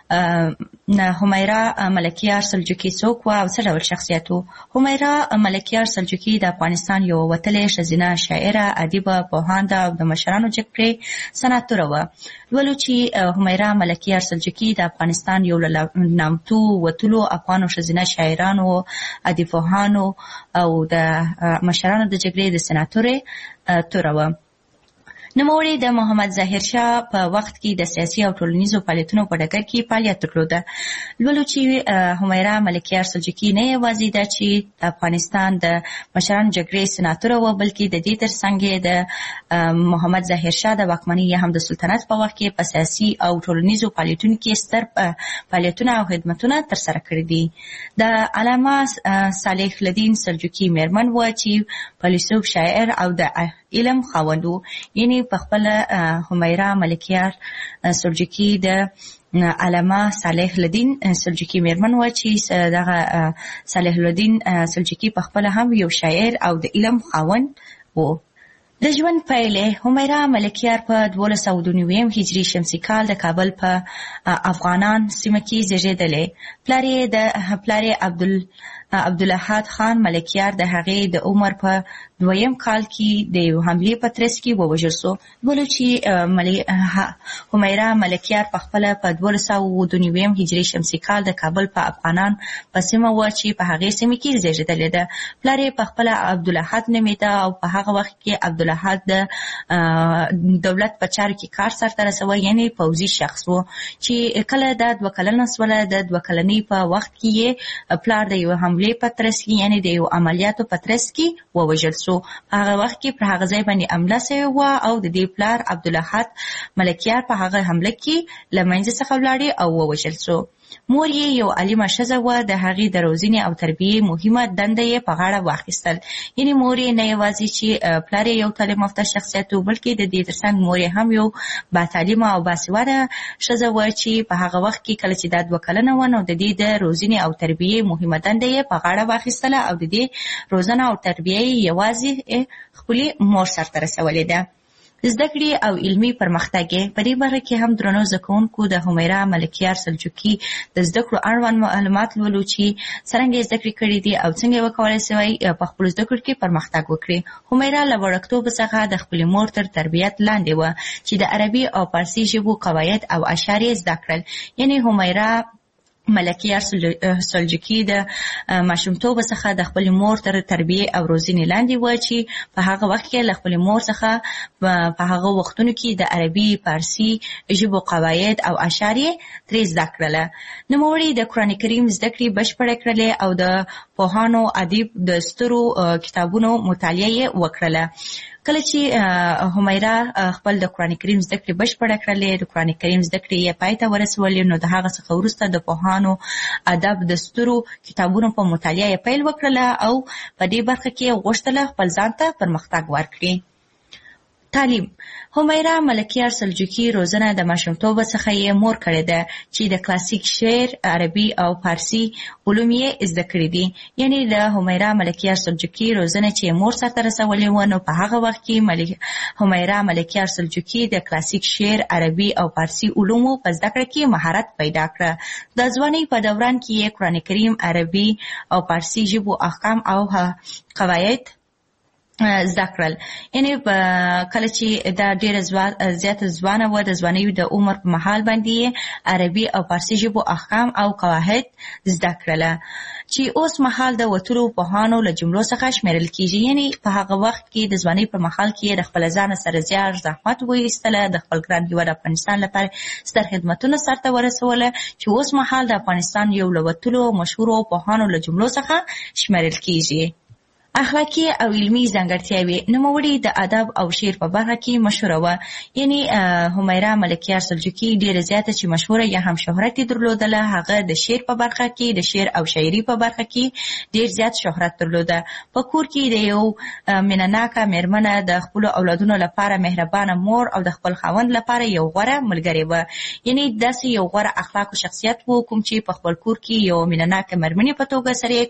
همیرا ملکیار سلجوقي څوک وه او څه ډول شخصیت و. همیرا ملکیار سلجوقي د افغانستان یوه وتلې ښځینه شاعره، ادیبه، پوهانده او د مشرانو جګړې سناتوره وه. لولو چې همیرا ملکیار سلجوقي د افغانستان یو له نامتو وتلو افغانو ښځینه شاعرانو، ادیبپوهانو او د مشرانو د جګړې د سناتورې توره وه. نوموړي د محمد ظاهر شاه په وخت کې د سیاسي او ټولنیزو فعالیتونو په ډګر کې فعالیت درلوده. لولو چې همیرا ملکیار سلجوقي نه یوازې ده چې د افغانستان د مشرانو جګړې سناتوره وه، بلکې د دې ترڅنګ د محمد ظاهر شاه د واکمنۍ یا هم د سلطنت په وخت کې په سیاسي او ټولنیزو فعالیتونو کې ستر فعالیتونه او خدمتونه ترسره کړي دي. د علامه صالح الدین سلجوقي مېرمن وه چې فیلسوف، شاعر او د علم خاوند و. یعنی په خپل همیرا ملکیار سلجوقي د علامه صالح الدین سلجوقي مېرمن وه چې دغه صالح الدین سلجوقي په خپل هم یو شاعر او د علم خاوند و. د ژوند پیلې همیرا ملکیار په دولس سوه دوه نوي هجري شمسي کال د کابل په افغانان سیمه کې زیږېدلی. پلار یې د پلار یې عبدال عبدالاحد خان ملکیار د هغې د عمر په دویم کال کې د یو حملې په ترڅ کې ووژل سو. ولو چې همیرا ملکیار په خپله په دولس سوه دوه نوي هجري شمسي کال د کابل په افغانان په سیمه وه چې په هغې سیمې کې زیږېدلې ده. پلار یې په خپله عبدالاحد نومېده او په هغه وخت کې عبدالاحد د دولت په چارو کې کار سرته رسوه، یعنې پوځي شخص و چې کله دا دوه کلنه سوله. د دوه کلنۍ په وخت کې یې پلار د یو حملې په ترڅ کې، یعنې د یو عملیاتو په ترڅ کې ووژل سو. په هغه وخت کې پر هغه ځای باندې حمله سوې وه او د دې پلار عبدالاحد ملکیار په هغه حمله کې له منځه څخه ولاړې او ووژل سو. مور یې یو عالمه ښځه وه، د هغې د روزنې او تربیې مهمه دنده یې په غاړه واخیستل. یعنې مور یې نه یوازې چې پلار یې یو تعلیم یافته شخصیت و، بلکې د دې ترڅنګ مور یې هم یو باتعلیمه او باسواده ښځه وه چې په هغه وخت کې کله چې دا دوه کلنه وه نو د دې د روزنې او تربیې مهمه دنده یې په غاړه واخیستله او د دې روزنه او تربیه یې یوازې خپلې مور سرته رسولې ده. زده کړې او علمي پرمختګ په دې برخه کې هم درنو زده کوونکو د همیرا ملکیار سلجوقي د زده کړو اړوند معلومات لولو چې څرنګه یې زده کړې کړي دي او څنګه یې وکولی سوی په خپلو زده کړو کې پرمختګ وکړي. همیرا له وړکتوبه څخه د خپلې مور تر تربیت لاندې وه چې د عربي او فارسي ژبو قواعد او اشعار یې زده کړل. یعنې همیرا ملکیار سلجوقي د ماشومتوب څخه د خپل مور تر تربیه او روزنې لاندې و چې په هغه وخت کې له خپل مور څخه په هغه وختونو کې د عربي، فارسي ژبو قواعد او اشعار ترې زده کړل. نوموړي د قرآن کریم زده کړې بشپړې کړلې او د پوهانو ادیب د سترو کتابونو مطالعه وکړله. کله چې همیرا خپل د قرآن کریم زده کړې بشپړه کړلې، د قرآن کریم زده کړې یې پای ته ورسولې، نو د هغه څخه وروسته د پوهانو ادب د سترو کتابونو په مطالعه یې پیل وکړله او په دې برخه کې غوښتله خپل ځان ته پرمختګ ورکړي. تعلیم. همیرا ملکیار سلجوقي روزنه د ماشومتوب څخه یې مور کړې ده چې د کلاسیک شعر، عربي او فارسي علوم یې زده کړي دي. یعنی د همیرا ملکیار سلجوقي روزنه چې مور سره رسولې و، نو په هغه وخت کې ملک همیرا ملکیار سلجوقي د کلاسیک شعر، عربي او فارسي علومو په زده کړه کې مهارت پیدا کړ. د ځوانۍ په دوران کې یې قرآن کریم، عربي او فارسي ژبو احکام او قواعد زده کړل. یعنی کله چې دا ډېره زیاته ځوانه وه، د ځوانۍ د عمر په مهال باندې عربي او فارسي ژبو احکام او قواعد زده کړله چې اوس مهال د وتلو پوهانو له جملو څخه شمیرل کیږي. یعنی په هغه وخت کې د ځوانۍ پر مهال کې د خپل ځان سره زیار زحمت وایستله، د خپل ګران هیواد افغانستان لپاره ستر خدمتونه سرته ورسوله چې اوس مهال د افغانستان یو له وتلو مشهورو پوهانو له جملو څخه شمیرل کیږي. اخلاقی او علمی ځانګړتیاوې. نوموړي د ادب او شعر په برخه کې مشهوره وه. یعنی همیرا ملکیار سلجوقي ډېره زیاته چې مشهوره یا هم شهرت یې درلودله، هغه د شعر په برخه کې، د شعر او شاعري په برخه کې ډېر زیات شهرت درلوده. په کور کې د یو مینهناکه مېرمنه، د خپلو اولادونو لپاره مهربانه مور او د خپل خاوند لپاره یو غوره ملګری وه. یعنی داسې یو غوره اخلاق او شخصیت و کوم چې په خپل کور کې یو مینهناکه مېرمنې په توګه سره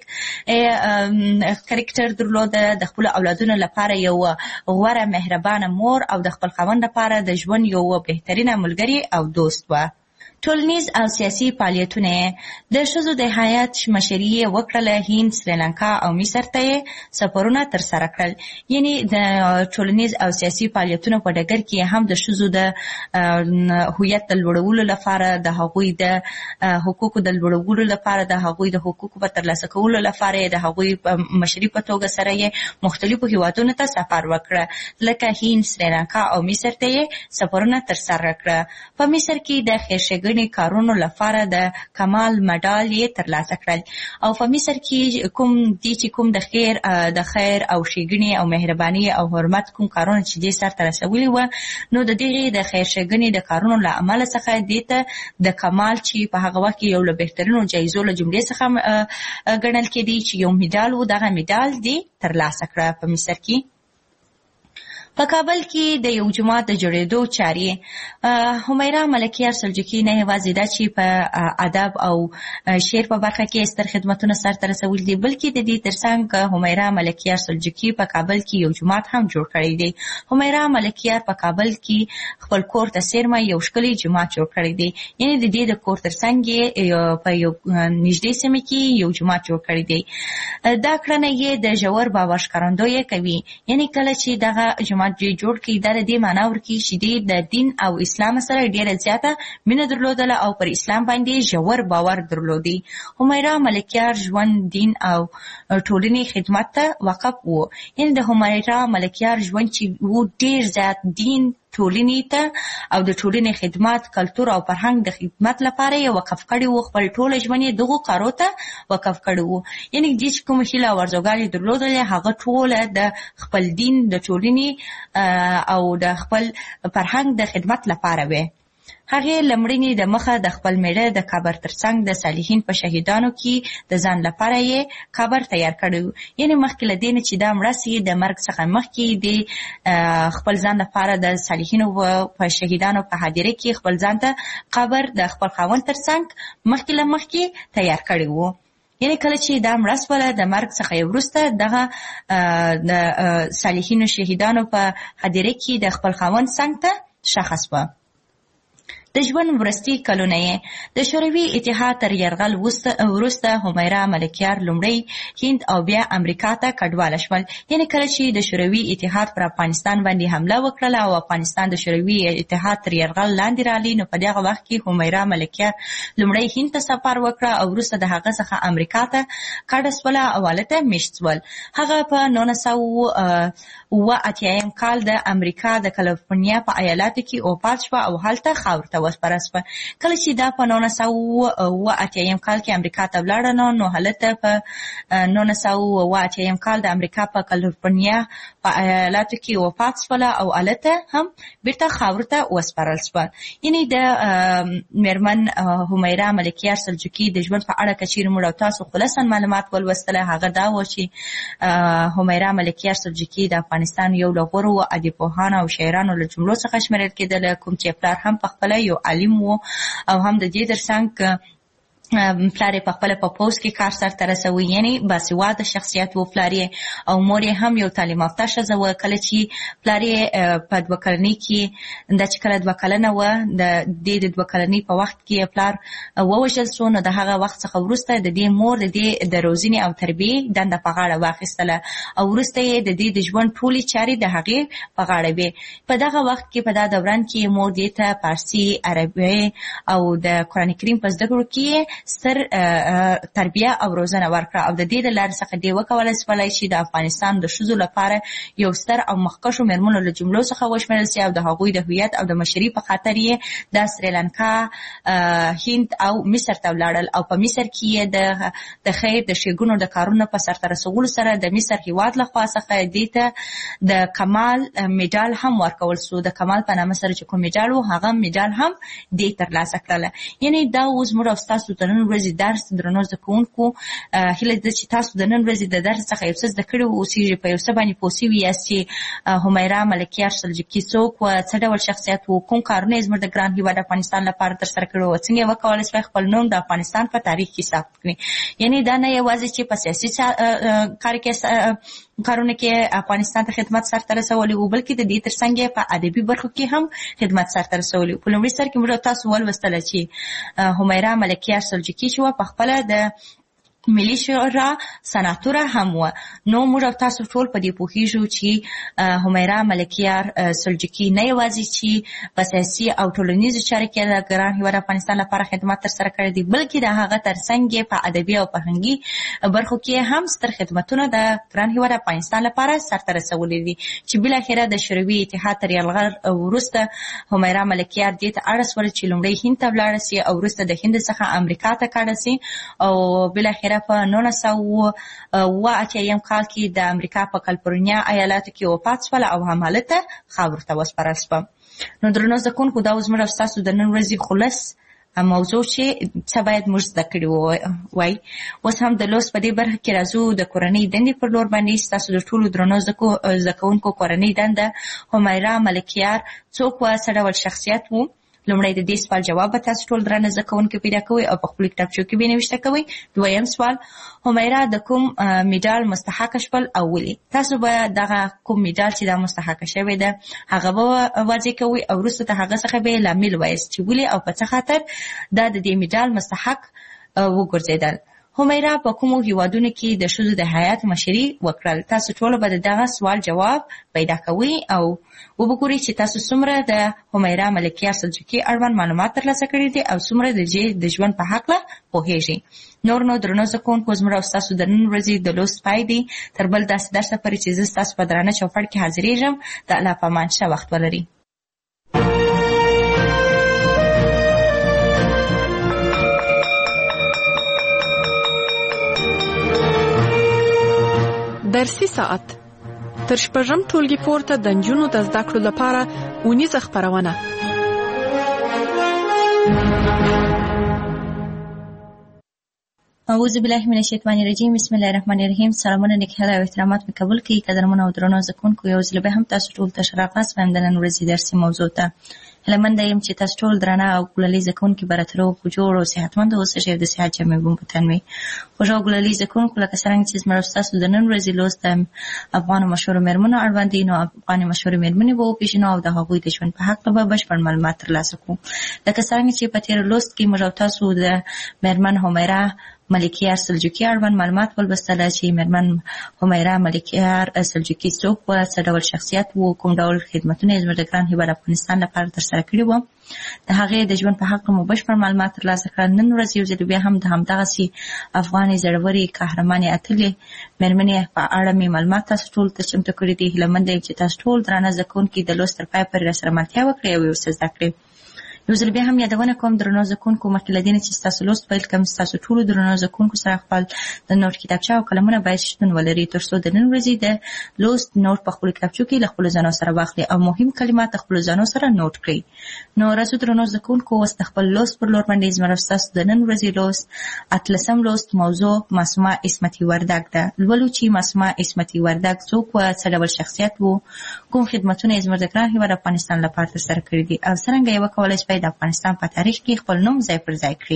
کرکټر درلوده، د خپل اولادونو لپاره یو غوره مهربانه مور او د خپل خاوند لپاره د ژوند یو بهترینه ملګری او دوست و. ټولنیز او سیاسي فعالیتونه. د ښځو د حیات مشري یې وکړله. هند، سریلانکا او مصر ته یې سفرونه ترسره کړل. یعنی د ټولنیز او سیاسي فعالیتونو په ډګر کې هم د ښځو د هویت د لوړولو لپاره، د هغوی د حقوقو د لوړولو لپاره، د هغوی د حقوقو په ترلاسه کولو لپاره، د هغوی مشري په توګه سره یې مختلفو هیوادونو ته سفر وکړه، لکه هند، سریلانکا او مصر ته یې سفرونه ترسره کړه. په مصر کې د خیرښېګڼې کارونو لپاره د کمال مډال یې ترلاسه کړل. او په مصر کې کوم دي چې کوم د خیر د خیر او ښېګڼې او مهرباني او حرمت کوم کارونه چې دې سرته رسولي وه، نو د دغې د خیر ښېګڼې د کارونو له امله څخه دې ته د کمال چې په هغه وخت کې یو له بهترینو جایزو له جملې څخه ګڼل کېدی چې یو میډال و، دغه میډال دې ترلاسه کړه په مصر کې. په کابل کې د یو جومات د جوړېدو چارې. همیرا ملکیار سلجوقي نه یوازې دا چې په ادب او شعر په برخه کې ستر خدمتونه سرته رسولي دي، بلکې د دې ترڅنګ همیرا ملکیار سلجوقي په کابل کې یو جومات هم جوړ کړی دی. همیرا ملکیار په کابل کې خپل کور ته څیرمه یو ښکلی جومات جوړ کړی دی. یعنی د دې د کور ترڅنګ یې په یو نږدې سیمه کې یو جومات جوړ کړی دی. دا کړنه یې د ژور باور ښکارندویي کوي. یعنی کله چې دغه جومات جوړ کړي، دا د دې معنا ورکوي چې دی د دین او اسلام سره ډېره زیاته مینه درلودله او پر اسلام باندې ژور باور درلودي. همیرا ملکیار ژوند، دین او ټولنې خدمت ته وقف و. یعنی د همیرا ملکیار ژوند چې و ډېر زیات دین، ټولنې ته او د ټولنې خدمت، کلتور او فرهنګ د خدمت لپاره یې وقف کړی و. خپل ټول ژوند یې دغو کارو ته وقف کړی و. یعنی دې چې کومه هیله او ارزوګانې درلودلې، هغه ټوله د خپل دین، د ټولنې او د خپل فرهنګ د خدمت لپاره وې. هغې لمړنې د مخه د خپل میړه د قبر ترڅنګ د صالحین په شهیدانو کې د ځان لپاره یې قبر تیار کړی. یعنی مخکې له دې نه چې دا مړه سي، د مرګ څخه مخکې د خپل ځان لپاره د صالحینو په شهیدانو په حاضرۍ کې خپل ځان ته قبر د خپل خاوند ترڅنګ مخکې له مخکې تیار کړی و. یعنی کله چې دا مړه سوله، د مرګ څخه وروسته دغه د صالحینو شهیدانو په حاضرۍ کې د خپل خاوند څنګ ته ښخ سوه. د ژوند وروستي کلونه یې د شوروي اتحاد تر یرغل وروسته همیرا ملکیار لومړی هند او بیا امریکا ته کډواله شول. یعنې کله چې د شوروي اتحاد پر افغانستان باندې حمله وکړله او افغانستان د شوروي اتحاد تر یرغل لاندې رالي، نو په دغه وخت کې همیرا ملکیار لومړی هند ته سفر وکړه او وروسته د هغه څخه امریکا ته کډه شوله او هلته میشت شول. هغه په نولس سوه اوه اتیایم کال د امریکا د کالیفورنیا په ایالاتو کې وفات شوه او هلته خاورو ته وسپاره شوه. کله چې دا په نولس سوه اوه اتیایم کال کې امریکا ته ولاړه نو نو هلته په نولس سوه اوه اتیایم کال د امریکا په کالیفورنیا په ایالاتو کې وفات شوله او هلته هم بیرته خاورو ته وسپارل شوه. یعنې د میرمن همیرا ملکیار سلجوقي د ژوند په اړه که چیرې موږ او تاسو خلاصا معلومات ولوستله، هغه دا و چې همیرا ملکیار سلجوقي د افغانستان یو له غوره ادیبپوهانو او شاعرانو له جملو څخه شمیرل کېدله، کوم چې پلار هم پخپله یو عالم و او هم د دې ترڅنګ پلار یې پخپله په پوځ کې کار سرته رسوي، یعنې باسواده شخصیت و پلار یې، او مور یې هم یو تعلیم یافته ښځه وه. کله چې پلار یې په دوه کلنۍ کې دا چې کله دوه کلنه وه د دې د دوه کلنۍ په وخت کې پلار ووژل شو، نو د هغه وخت څخه وروسته د دې مور د دې د روزنې او تربیې دنده په غاړه واخیستله او وروسته یې د دې د ژوند ټولې چارې د هغې په غاړه وې. په دغه وخت کې په دا دوران کې مور دې ته فارسي، عربي او د قرآن کریم په زده کړو کې ستر تربیه او روزنه ورکړه او د دې د لارې څخه دې وکولای شولی چې د افغانستان د ښځو لپاره یو ستر او مخکښو مېرمنو له جملو څخه وشمېرل سي او د هغوی د هویت او د مشري په خاطر یې د سریلانکا، هند او مصر ته ولاړل او په مصر کې یې د د خیر د ښېګڼو د کارونو په سرته رسولو سره د مصر هېواد لخوا څخه دې ته د کمال میډال هم ورکول سو. د کمال په نامه سره چې کوم میډال و هغه میډال هم دې ترلاسه کړله. یعنې دا اوس موږ او ستاسو د نن ورځې درس درنو زده کوونکو هیله ده چې تاسو د نن ورځې د درس څخه یو څه زده کړي اوسېږئ، په یو څه باندې پوه سوي یاست چې همیرا ملکیار سلجوقي څوک وه، څه ډول شخصیت و، کوم کارونه یې زموږ د ګران هېواد افغانستان لپاره ترسره کړي وو، څنګه یې وکولی شوی خپل نوم د افغانستان په تاریخ کې ثبت کړي. یعنې دا نه یوازې چې په سیاسي کار کې کارونه کې افغانستان ته خدمت سرته رسولی و، بلکې د دې ترڅنګ یې په ادبي برخو کې هم خدمت سرته رسولی و. په لومړي سر کې موږ تاسو ولوستله چې همیرا ملکیار سلجوقي چې وه پخپله د ملي شورا سناتوره هم وه. نو موږ او تاسو ټول په دې پوهېږو چې همیرا ملکیار سلجوقي نه یوازې چې په سیاسي او ټولنیزو چارو کې د ګران هېواد افغانستان لپاره خدمت ترسره کړی دی، بلکې د هغه ترڅنګ یې په ادبي او فرهنګي برخو کې هم ستر خدمتونه د ګران هېواد افغانستان لپاره سرته رسولي دي، چې بالاخره د شوروي اتحاد تر یرغل وروسته همیرا ملکیار دې ته اړ شوله چې لومړی هند ته ولاړه سي او وروسته د هند څخه امریکا ته کډه سي او بالاخره په نولس سوه اوه اتیایم کال کې د امریکا په کالیفورنیا ایالاتو کې وفات شوله او هم هلته خاورو ته وسپارل شوه. نو درنو زده کوونکو دا اوس موږ او ستاسو د نن ورځې خلص موضوع چې څه باید موږ زده کړي وای. اوس هم د لوست په دې برخه کې راځو د کورنۍ دندې پر لور باندې. ستاسو د ټولو درنو زده کوونکو کورنۍ دنده همیرا ملکیار څوک وه، څه ډول شخصیت و؟ لومړی د دې سوال جواب به تاسو ټول درنه زده کوونکي پیدا کوئ او په خپلو کتابچو کې به یې نوشته کوئ. دویم سوال، همیرا د کوم میډال مستحقه شول او ولې؟ تاسو به دغه کوم میډال چې دا مستحقه شوی ده هغه به واضح کوئ او وروسته د هغه څخه به یې لامل وایاست چې ولې او په څه خاطر دا د دې میډال مستحق وګرځېدل. همیرا په کومو هیوادونو کې د ښځو د حیات مشري وکړل؟ تاسو ټول به د دغه سوال جواب پیدا کوئ او وبګورئ چې تاسو څومره د همیرا ملکیار سلجوقي اړوند معلومات ترلاسه کړي دي او څومره د دې د ژوند په هکله پوهېږئ. نور نو درنو زده کوونکو زموږ او ستاسو د نن ورځې د لوست پای دی. تر بل داسې درسه پورې چې زه ستاسو په درانه چوپړ کې حاضرېږم. د الله په امان ښه وخت ولرئ. درسي ساعت تر شپږم ټولګي پورته د نجونو د زده کړو لپاره اونیزه خپرونه. اعوذ بالله من الشیطان الرجیم. بسم الله الرحمن الرحیم. سلامونه نیکهیله او احترامات مې قبول کړئ. قدرمنو او درنو زده کوونکو، یو ځل به هم تاسو ټول ته ښه راغلاست وایم د نن ورځې درسي موضوع ته. هیله منده یم چې تاسو ټول درانه او ګلالي زده کوونکي به راته روغ جوړ او صحتمند اوسئ چې د صحت جامې به مو په تن وي. خوږو او ګلالي زده کوونکو، لکه څرنګه چې زما ستاسو د نن ورځې لوست د افغانو مشهورو مېرمنو اړوند دی، نو افغاني مشهورې مېرمنې به وپېژنو او د هغوی د ژوند په هکله به بشپړ معلومات ترلاسه کړو. لکه څرنګه چې په تېر لوست کې موږ او تاسو د مېرمن همیره ملکیار سلجوقي اړوند معلومات ولوستله چې مېرمن همیره ملکیار سلجوقي څوک وه، څه ډول شخصیت و، کوم ډول خدمتونه یې زموږ د ګران هېواد افغانستان لپاره ترسره کړي وو. د هغې د ژوند په حق مو بشپړ معلومات ترلاسه کړل. نن ورځ یو ځل بیا هم د همدغسې افغانې زړورې قهرمانې اتلې مېرمنې په اړه مې معلومات تاسو ټول ته چمتو کړي دي. هیله منده یم چې تاسو ټول درانه زده کوونکي د لوست تر پایه پورې راسره ملتیا وکړئ او یو څه زده کړئ. یو ځل بیا هم یادونه کوم درنو زده کوونکو، مخکې له دې نه چې ستاسو لوست پیل کړم، ستاسو ټولو درنو زده کوونکو سره خپل د نوټ کتابچه او قلمونه باید شتون ولري، تر څو د نن ورځې د لوست نوټ په خپلو کتابچو کې له خپلو ځانو سره واخلئ او مهم کلمات د خپلو ځانو سره نوټ کړئ. نو راځو درنو زده کوونکو، اوس د خپل لوست پر لور باندې زما ستاسو د نن ورځې لوست اتلسم لوست موضوع معصومه عصمتي وردګ ده. لولو چې معصومه عصمتي وردګ څوک وه، څه ډول شخصیت و، کوم خدمتونه یې زموږ د ګران هېواد افغانستان لپاره ترسره کړي دي او څرنګه یې وکولی شي د افغانستان په تاریخ کې خپل نوم ځای پر ځای کړي.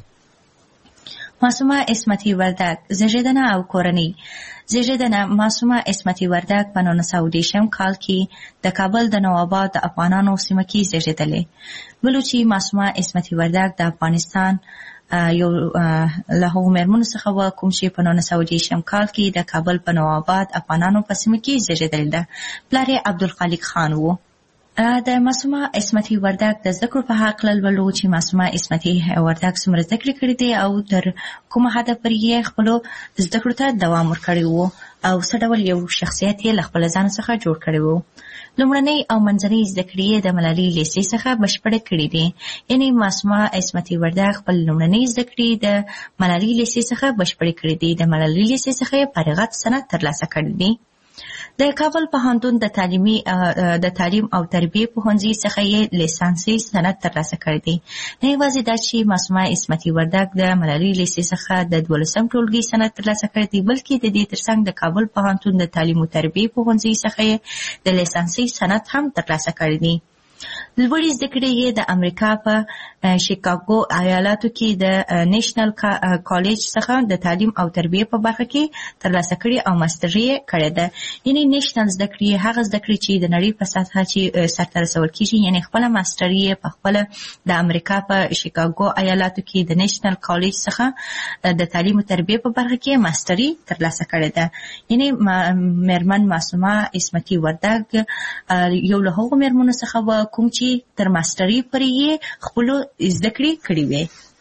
معصومه عصمتي وردګ، زیږېدنه او کورنۍ. زیږېدنه معصومه عصمتي وردګ په نولس سوه دېرشم کال کې د کابل د نوآباد د افغانانو سیمه کې زیږېدلې. لولو چې معصومه عصمتي وردګ د افغانستان یو له هغو مېرمنو څخه وه کوم چې په نولس سوه دېرشم کال کې د کابل په نوآباد افغانانو په سیمه کې زیږېدلې ده. پلار یې عبدالخالق خان و. د معصومه عصمتي وردګ د زده کړو په هکله لولو چې معصومه عصمتي وردګ څومره زده کړې کړې دي او تر کومه حده پورې یې خپلو زده کړو ته دوام ورکړی و او څه ډول یو شخصیت یې له خپله ځان څخه جوړ کړی و. لومړنۍ او منځنۍ زده کړې یې د ملالۍ لیسې څخه بشپړې کړې دي. یعنې معصومه عصمتي وردګ خپل لومړنۍ زده کړې د ملالۍ لیسې څخه بشپړې کړې دي. د ملالۍ لیسې څخه یې فارغت سند ترلاسه کړی دی. د کابل پوهنتون د تعلیمي د تعلیم او تربیې پوهنځي څخه یې لیسانسي سند ترلاسه کړی دی. نه یوازې دا چې معصومه عصمتي وردګ د ملالۍ لیسې څخه د دولسم ټولګي سند ترلاسه کړی دی، بلکې د دې ترڅنګ د کابل پوهنتون د تعلیم او تربیې پوهنځي څخه یې د لیسانسي سند هم ترلاسه کړی دی. لوړې زده کړې یې د امریکا په شیکاګو ایالاتو کې د نیشنل کالج څخه د تعلیم او تربیې په برخه کې ترلاسه کړې او ماستري یې کړې ده. یعنې نیشنل زده کړې هغه زده کړې چې د نړۍ په سطحه چې سرته رسول کېږي، یعنې خپله ماستري یې په خپله د امریکا په شیکاګو ایالاتو کې د نیشنل کالج څخه د تعلیم او تربیې په برخه کې ماستري ترلاسه کړې ده. یعنې مېرمن معصومه عصمتي وردګ یو له هغو مېرمنو څخه وه کوم چې تر ماستري پورې یې خپلو زده کړې کړې وې.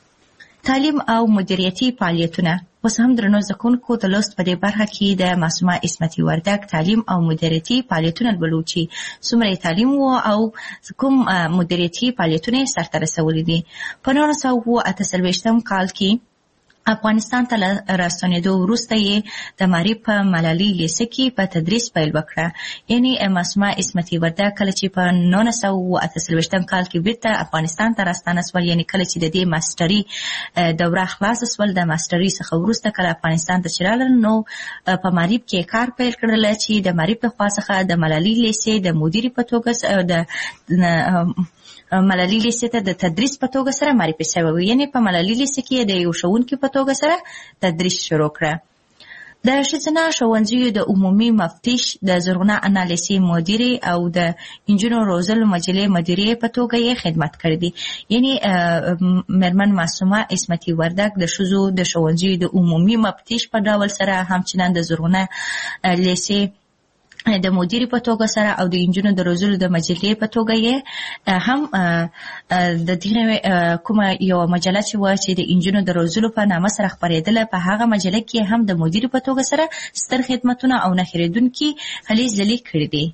تعلیم او مدیریتي فعالیتونه. اوس هم درنو زده کوونکو د لوست په دې برخه کې د معصومه عصمتي وردګ تعلیم او مدیریتي فعالیتونه لولو چې څومره یې تعلیم و او کوم مدیریتي فعالیتونه یې سرته رسولي دي. په نولس سوه اته څلوېښتم کال کې افغانستان ته راستنېدو وروسته یې د معارف په ملالۍ لیسه کې په تدریس پیل وکړه. یعنې معصومه عصمتي وردګ کله چې په نولس سوه اته څلوېښتم کال کې بیرته افغانستان ته راستانه سول، یعنې کله چې د دې ماستري دوره خلاصه سول، د ماستري څخه وروسته کله افغانستان ته چې راغلل، نو په معارف کې کار پیل کړل چې د معارف له خوا څخه د ملالۍ لیسې د مدیرې په توګه د ملالۍ لیسې ته د تدریس په توګه سره معرفي شوی و. یعنې په ملالۍ لیسې کې د یو ښوونکي په توګه سره تدریس شروع کړه. د ښځینه ښوونځیو د عمومي مفتش، د زرغونه انا لیسې مدیرې او د انجونو روزلو مجلې مدیرې په توګه یې خدمت کړی دی. یعنې مېرمن معصومه عصمتي وردګ د ښځو د ښوونځیو د عمومي مفتش په ډول سره همچنان د زرغونه لیسې د مدیرې په توګه سره او د انجونو د روزلو د مجلې په توګه یې هم د دې کومه یو مجله چې وه چې د انجونو د روزلو په نامه سره خپرېدله، په هغه مجله کې هم د مدیرې په توګه سره ستر خدمتونه او نه هېرېدونکي هلې ځلې کړي دي.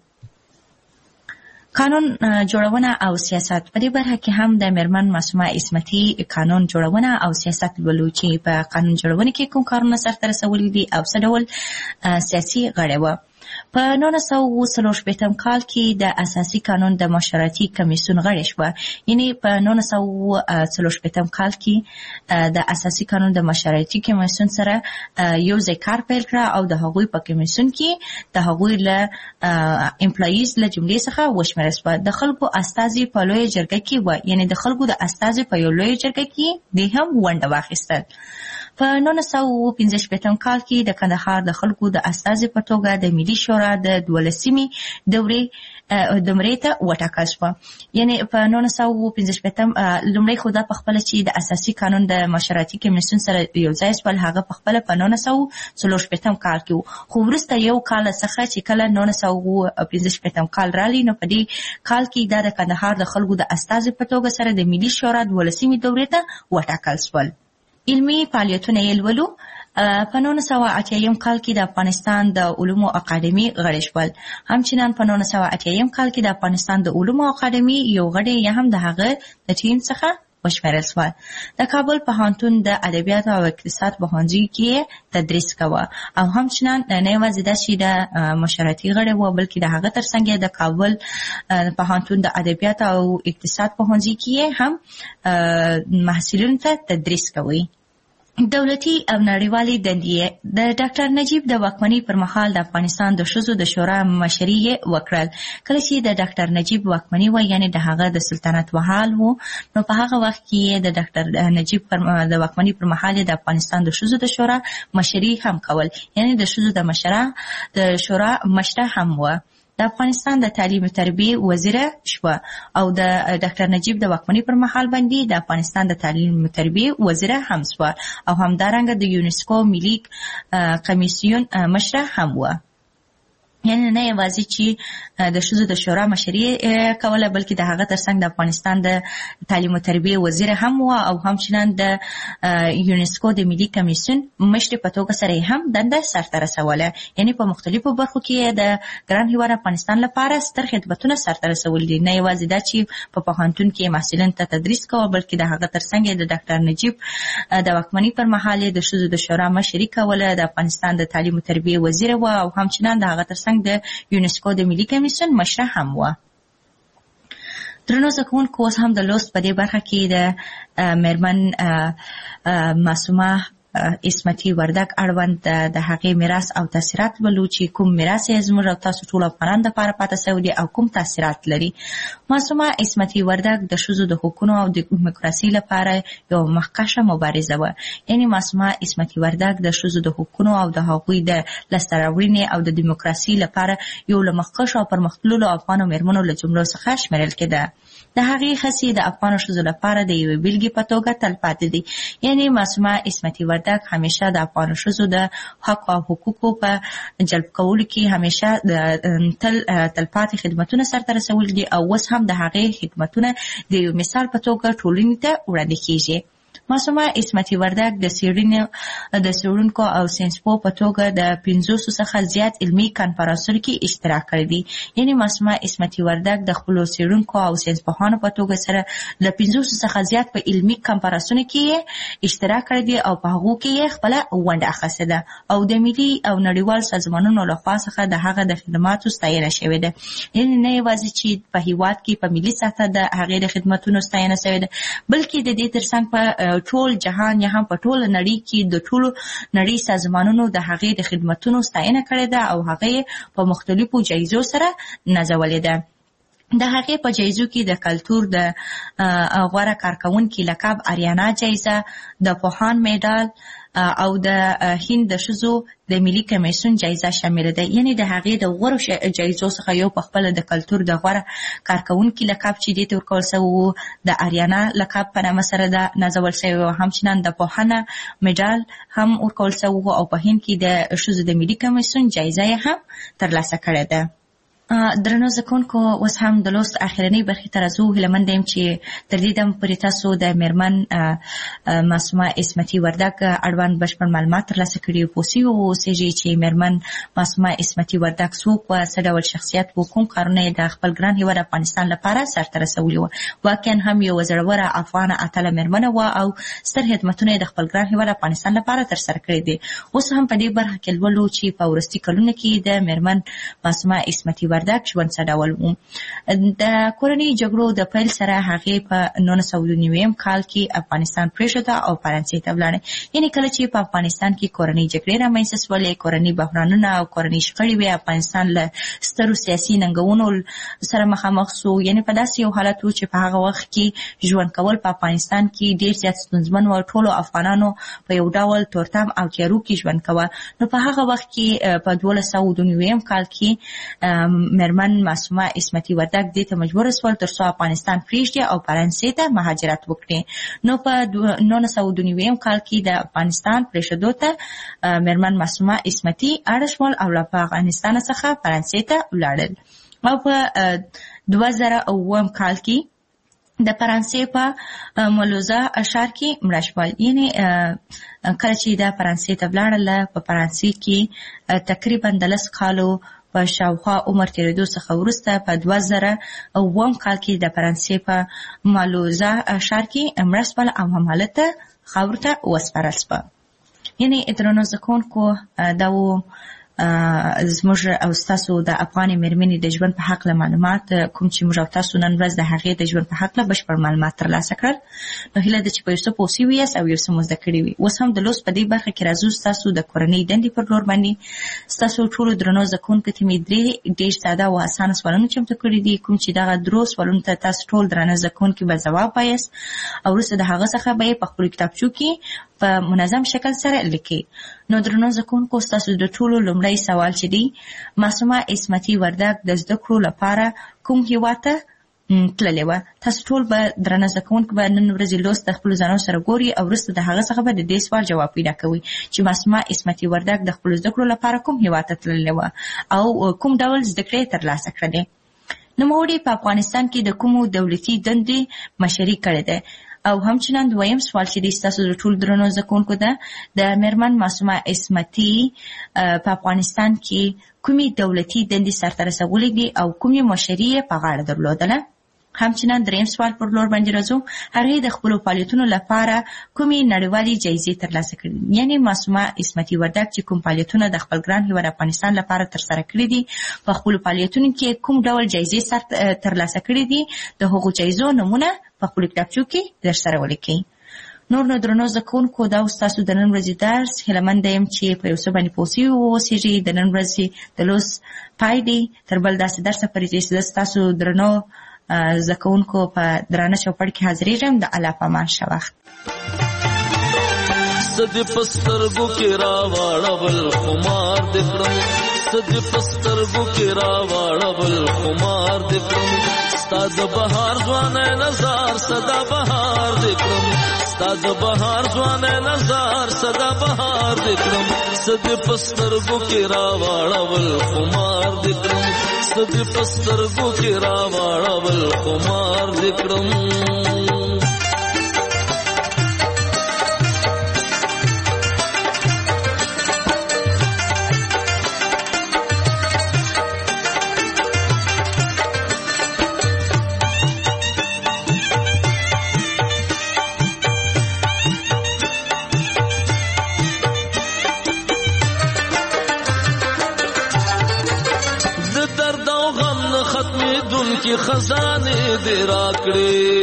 قانون جوړونه او سیاست. په دې برخه کې هم د مېرمن معصومه عصمتي قانون جوړونه او سیاست لولو چې په قانون جوړونه کې کوم کارونه سرته رسولي دي او څه ډول سیاسي غړې وه. په نولس سوه څلور شپېتم کال کې د اساسي قانون د مشورتي کمیسیون غړې شوه. یعنې په نولس سوه څلور شپېتم کال کې د اساسي قانون د مشورتي کمیسیون سره یو ځای کار پیل کړه او د هغوی په کمیسیون کې د هغوی له امپلایز له جملې څخه وشمېرل شوه. د خلکو استازي په لویه جرګه کې وه، یعنې د خلکو د استازي په یو لویه جرګه کې دوی هم ونډه واخیستل. په نولس سوه پنځه شپېتم کال کې د کندهار د خلکو د استازي په توګه د ملي شورا د دولسمې دورې دمرې ته وټاکل شوه. یعنې په نولس سوه پنځه شپېتم لومړی خو دا پخپله چې د اساسي قانون د مشورتي کمیسیون سره یو ځای شول، هغه پخپله په نولس سوه څلور شپېتم کال کې و. خو وروسته یو کال څخه چې کله نولس سوه پنځه شپېتم کال راغلی، نو په دې کال کې دا د کندهار د خلکو د استازي په توګه سره د ملي شورا دولسمې دورې ته وټاکل شول. علمي فعالیتونه یې لولو. په نولس سوه اتیایم کال کې د افغانستان د علومو اکاډمي غړي شول. همچنان په نولس سوه اتیایم کال کې د افغانستان د علومو اکاډمي یو غړی یا هم د هغه د ټیم څخه وشمېرل شول. د کابل پوهنتون د ادبیاتو او اقتصاد پوهنځي کې تدریس کوه او همچنان نه یوازې دا چې د مشورتي غړی و، بلکې د هغه ترڅنګ د کابل پوهنتون د ادبیاتو او اقتصاد پوهنځي کې هم محصلینو ته تدریس کوي. دولتي او نړیوالي دندې. د ډاکټر نجیب د واکمنۍ پر مهال د افغانستان د ښځو د شورا مشري یې وکړل. کله چې د ډاکټر نجیب واکمني وه، یعنې د هغه د سلطنت وحال و، نو په هغه وخت کې د ډاکټر نجیب پر د واکمنۍ پر مهال د افغانستان د ښځو د شورا مشري هم کول، یعنې د ښځو د مشره د شورا مشره هم و. د افغانستان د تعلیم او تربیه وزیره شوه او د ډاکټر نجیب د واکمنۍ پر مهال باندې د افغانستان د تعلیم او تربیه وزیره هم شوه او همدارنګه د یونسکو ملي کمیسیون مشره هم و. یعنی نه یوازې چې د ښځو د شورا مشري کوله، بلکې د هغه ترڅنګ د افغانستان د تعلیم او تربیه وزیر هم و او همچنان د یونسکو د ملي کمیسیون مشرې په توګه سره هم دنده سرته رسوله. یعنی په مختلفو برخو کې د ګران هیواد افغانستان لپاره ستر خدمتونه سرته رسول دي. نه یوازې دا چې په پوهنتون کې محصلینو ته تدریس کوه، بلکې د هغه ترڅنګ د ډاکټر نجیب د واکمنۍ پر مهال د ښځو د شورا مشري کوله، د افغانستان د تعلیم او تربیه وزیر و او همچنان د هغه ترڅنګ د یونسکو د ملي کمیسیون مشره هم و. درنو زده کوونکو، اوس هم د لوست په دې برخه کې د میرمن معصومه اسمتي وردګ اړوند د هغې میراث او تاثیرات ولو چې کوم میراث یې زموږ او تاسو ټول افغانانو دپاره پاته سوی دی او کوم تاثیرات لري. معصومه اسمتي وردګ د ښځو د حقونو او د دیموکراسۍ لپاره یو مخکشه مبارزه وه. یعنې معصومه اسمتي وردګ د ښځو د حقونو او د هغوی د لاسته راوړنې او د دیموکراسۍ لپاره یو له مخکښو او پرمختللو افغانو میرمنو له جملو څخه شمیرل کېده. د هغې هڅې د افغانو ښځو لپاره د یوې بېلګې په توګه تلپاتې دي. یعنې معصومه اسمتي وردګ همیشه د افغانو ښځو د حق او حقوقو په جلب کولو کې همیشه تل تلپاتې خدمتونه سرته رسولي دي او اوس هم د هغې خدمتونه د یو مثال په توګه ټولنې ته وړاندې کېږي. معصومه اسمتي وردګ د څېړنې د څېړونکو او ساینسپوه په توګه د پنځوسو څخه زیات علمي کنفرانسونو کې اشتراک کړی دی. یعنې معصومه اسمتي وردګ د خپلو څېړونکو او ساینسپوهانو په توګه سره د پنځوسو څخه زیات په علمي کنفرانسونو کې اشتراک کړی دی او په هغو کې یې خپله ونډه اخیستې ده او د ملي او نړیوال سازمانونو لخوا څخه د هغه د خدماتو ستاینه شوې ده. یعنې نه یوازې چې په هېواد کې په ملي سطحه د هغې د خدمتونو ستاینه شوې ده، بلکې د دې ترڅنګ په ټول جهان یا هم په ټوله نړۍ کې د ټولو نړۍ سازمانونو د هغې د خدمتونو ستاینه کړې ده او هغې په مختلفو جایزو سره نازولې ده. د هغې په جایزو کې د کلتور د غوره کارکوونکي لقب اریانا جایزه، د پوهان میډال او د هند د ښځو د ملي کمیسیون جایزه شامله ده. یعنې د هغې د غوره جایزو څخه یو په خپله د کلتور د غوره کارکوونکي لقب چې دې ته ورکول شوی و د اریانا لقب په نامه سره ده نازول شوی و. همچنان د پوهنه میډال هم ورکول شوی و او په هند کې د ښځو د ملي کمیسیون جایزه یې هم ترلاسه کړې ده. درنو زکونکو اوس هم د لوست اخرنۍ برخې ته راځو. هیله مند یم چې تر دې دم پورې تاسو د میرمن معصومه عصمتي وردګ اړوند بشپړ معلومات ترلاسه کړي او پوه سوي اوسېږي چې میرمن معصومه عصمتي وردګ څوک وه، څه ډول شخصیت و، کوم کارونه یې د خپل ګران هېواد افغانستان لپاره سرته رسولي وه. واقعا هم یوه زړوره افغانه اتله میرمنه وه او ستر خدمتونه یې د خپل ګران هېواد افغانستان لپاره ترسره کړي دي. اوس هم په دې برخه کې لولو چې په وروستي کلونو کې د میرمن معصومه عصمتي وردګ ژوند څه ډول و. د کورنۍ جګړو د پیل سره هغې په نولس سوه نوي کال کې افغانستان پرېښوده او فرانسې ته ولاړه. یعنې کله چې په افغانستان کې کورنۍ جګړې رامنځته سولې، کورنۍ بحرانونه او کورنۍ شخړې وې، افغانستان له سترو سیاسي ننګونو سره مخامخ سو. یعنې په داسې یو حالت و چې په هغه وخت کې ژوند کول په افغانستان کې ډېر زیات ستونزمن و. ټولو افغانانو په یو ډول تورتم او تیارو کې ژوند کوه. نو په هغه وخت کې په دولس سوه نوي کال کې میرمن معصومه عصمتي وردګ دې ته مجبور شول تر څو افغانستان پرېږدي او فرانسې ته مهاجرت وکړي. نو په نولس سوه نوي کال کې د افغانستان پرېښودو ته میرمن معصومه عصمتي اړ شول او له افغانستان څخه فرانسې ته ولاړل. او په دوه زره اووم کال کې د فرانسې په مولوزه ښار کې مړه شول. یعنې کله چې د فرانسې ته ولاړله، په فرانسې کې تقریبا د لس کالو په شاوخوا عمر تېرېدو څخه وروسته په دوه زره اووم کال کې د فرانسې په مالوزه ښار کې مړه شول او همالته خاورو ته وسپارل شوه. یعنې درنو زده کوونکو دا و زموږ او ستاسو د افغانې مېرمنې د ژوند په هکله معلومات، کوم چې موږ او تاسو نن ورځ د هغې د ژوند په هکله بشپړ معلومات ترلاسه کړل. نو هیله ده چې په یو څه پوه سوي یاست او یو څه مو زده کړي وي. اوس هم د لوست په دې برخه کې راځو ستاسو د کورنۍ دندې پر لور باندې. ستاسو ټولو درنو زده کوونکو ته مې درې ډېر ساده او اسانه سوالونه چمتو کړي دي، کوم چې دغه درو سوالونو ته تاسو ټول درانه زده کوونکي به ځواب وایاست او وروسته د هغه څخه به یې په خپلو کتابچو کې په منظم شکل سره لیکي. نو درنو زده کوونکو ستاسو د ټولو لومړی سوال چې دی، معصومه عصمتي وردګ د زده کړو لپاره کوم هېواد ته تللې وه؟ تاسو ټول به درنه زده کوونکي به نن ورځې لوست د خپلو ځانونو سره ګوري او وروسته د هغه څخه به د دې سوال جواب پیدا کوئ چې معصومه عصمتي وردګ د خپلو زده کړو لپاره کوم هېواد ته تللې وه او کوم ډول زده کړې یې ترلاسه کړلې. نوموړې په افغانستان کې د کومو دولتي دندې مشري کړې ده؟ او همچنان دویم سوال چې دی ستاسو د ټولو درنو زده کوونکو ده، د میرمن معصومه عصمتي په افغانستان کې کومې دولتي دندې سرته رسولې دي او کومې مشري یې په غاړه درلودله؟ همچنان دریم سوال پر لور باندې راځو، هغې د خپلو فعالیتونو لپاره کومې نړیوالې جایزې ترلاسه کړي دي؟ یعنې معصومه عصمتي وردګ چې کوم فعالیتونه د خپل ګران هېواد افغانستان لپاره ترسره کړي دي، په خپلو فعالیتونو کې کوم ډول جایزې سر ترلاسه کړي دي، د هغو جایزو نومونه په خپلو کتابچو کې درسره ولیکئ. نور نو درنو زده کوونکو، دا اوس ستاسو د نن ورځې درس. هیله منده یم چې په یو څه باندې پوه سوي واوسېږئ. د نن ورځې د لوست پای دی. تر بل داسې درسه پورې چې زه ستاسو درنو زده کوونکو په درانه چوپړ کې حاضرېږم. د الله په امان ښه وخت. سدې په سترګو کې راواړول خمار دې کړم، سدې په سترګو کې راواړول خمار دې کړم، ستا د بهار ځوانه نظر صدا بهار دې کړم، ستا د بهار ځوانه نظر صدا بهار دې کړم، سدې په سترګو کې راواړول خمار دې کړم، سدې په سترګو کې راواړول خمار دې کړم. کی خزانے دے راکڑے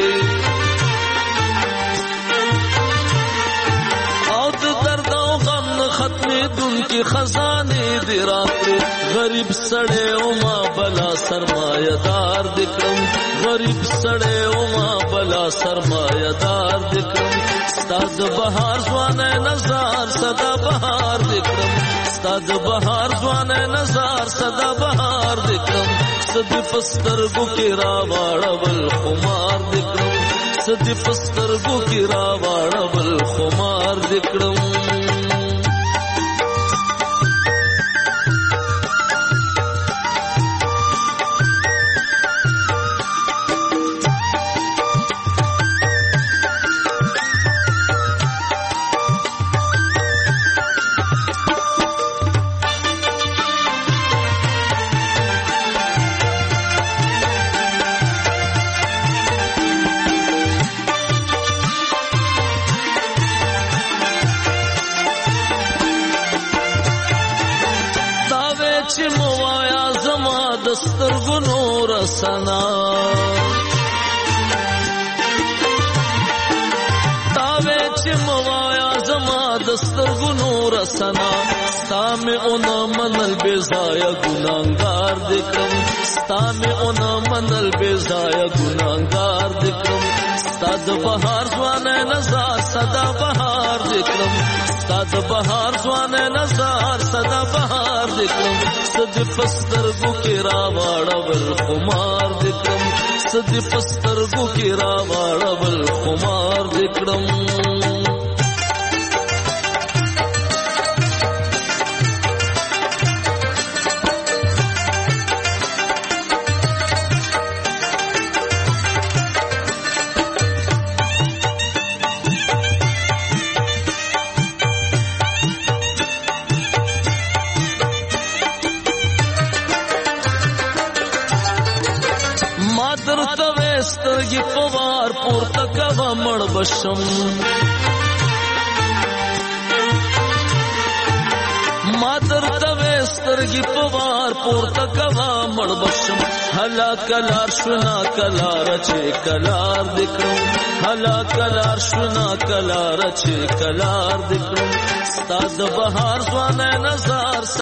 او د درد او غم ختمې دن کی خزانے دے راکڑے، غریب سڑے او ما بلا سرمایہ دار دکرم، غریب سڑے او ما بلا سرمایہ دار دکرم، ستا د بهار ځوانه نظر صدا بهار دکرم، ستا د بهار ځوانه نظر صدا بهار دکرم، سدې په سترګو کې راواړول خمار دې کړم، سدې په سترګو کې راواړول خمار دې کړم. چې موایا زما د سترګو نور سنا تاوې چې موایا زما د سترګو نور سنا ستا مې اونا منل بے ځایه ګناهګار دې کړم ستا مې اونا منل بے ځایه ګناهګار دې کړم ستا د بهار ځوانه نظر صدا بهار دې کړم ستا د بهار ځوانه نظر صدا بهار دې کړم سد پسترګو کې راواړول خمار دې کړم سد پسترګو کې راواړول خمار دې کړم سترګې پوار پورته کوا مړ بشم ما درته سترګې پوار پورته کوا مړ بشم هلا کلار شنا کلار چې کلار دکړم هلا کلار شنا کلار چې کلار دکړم ستا د بهار ځوانه نظر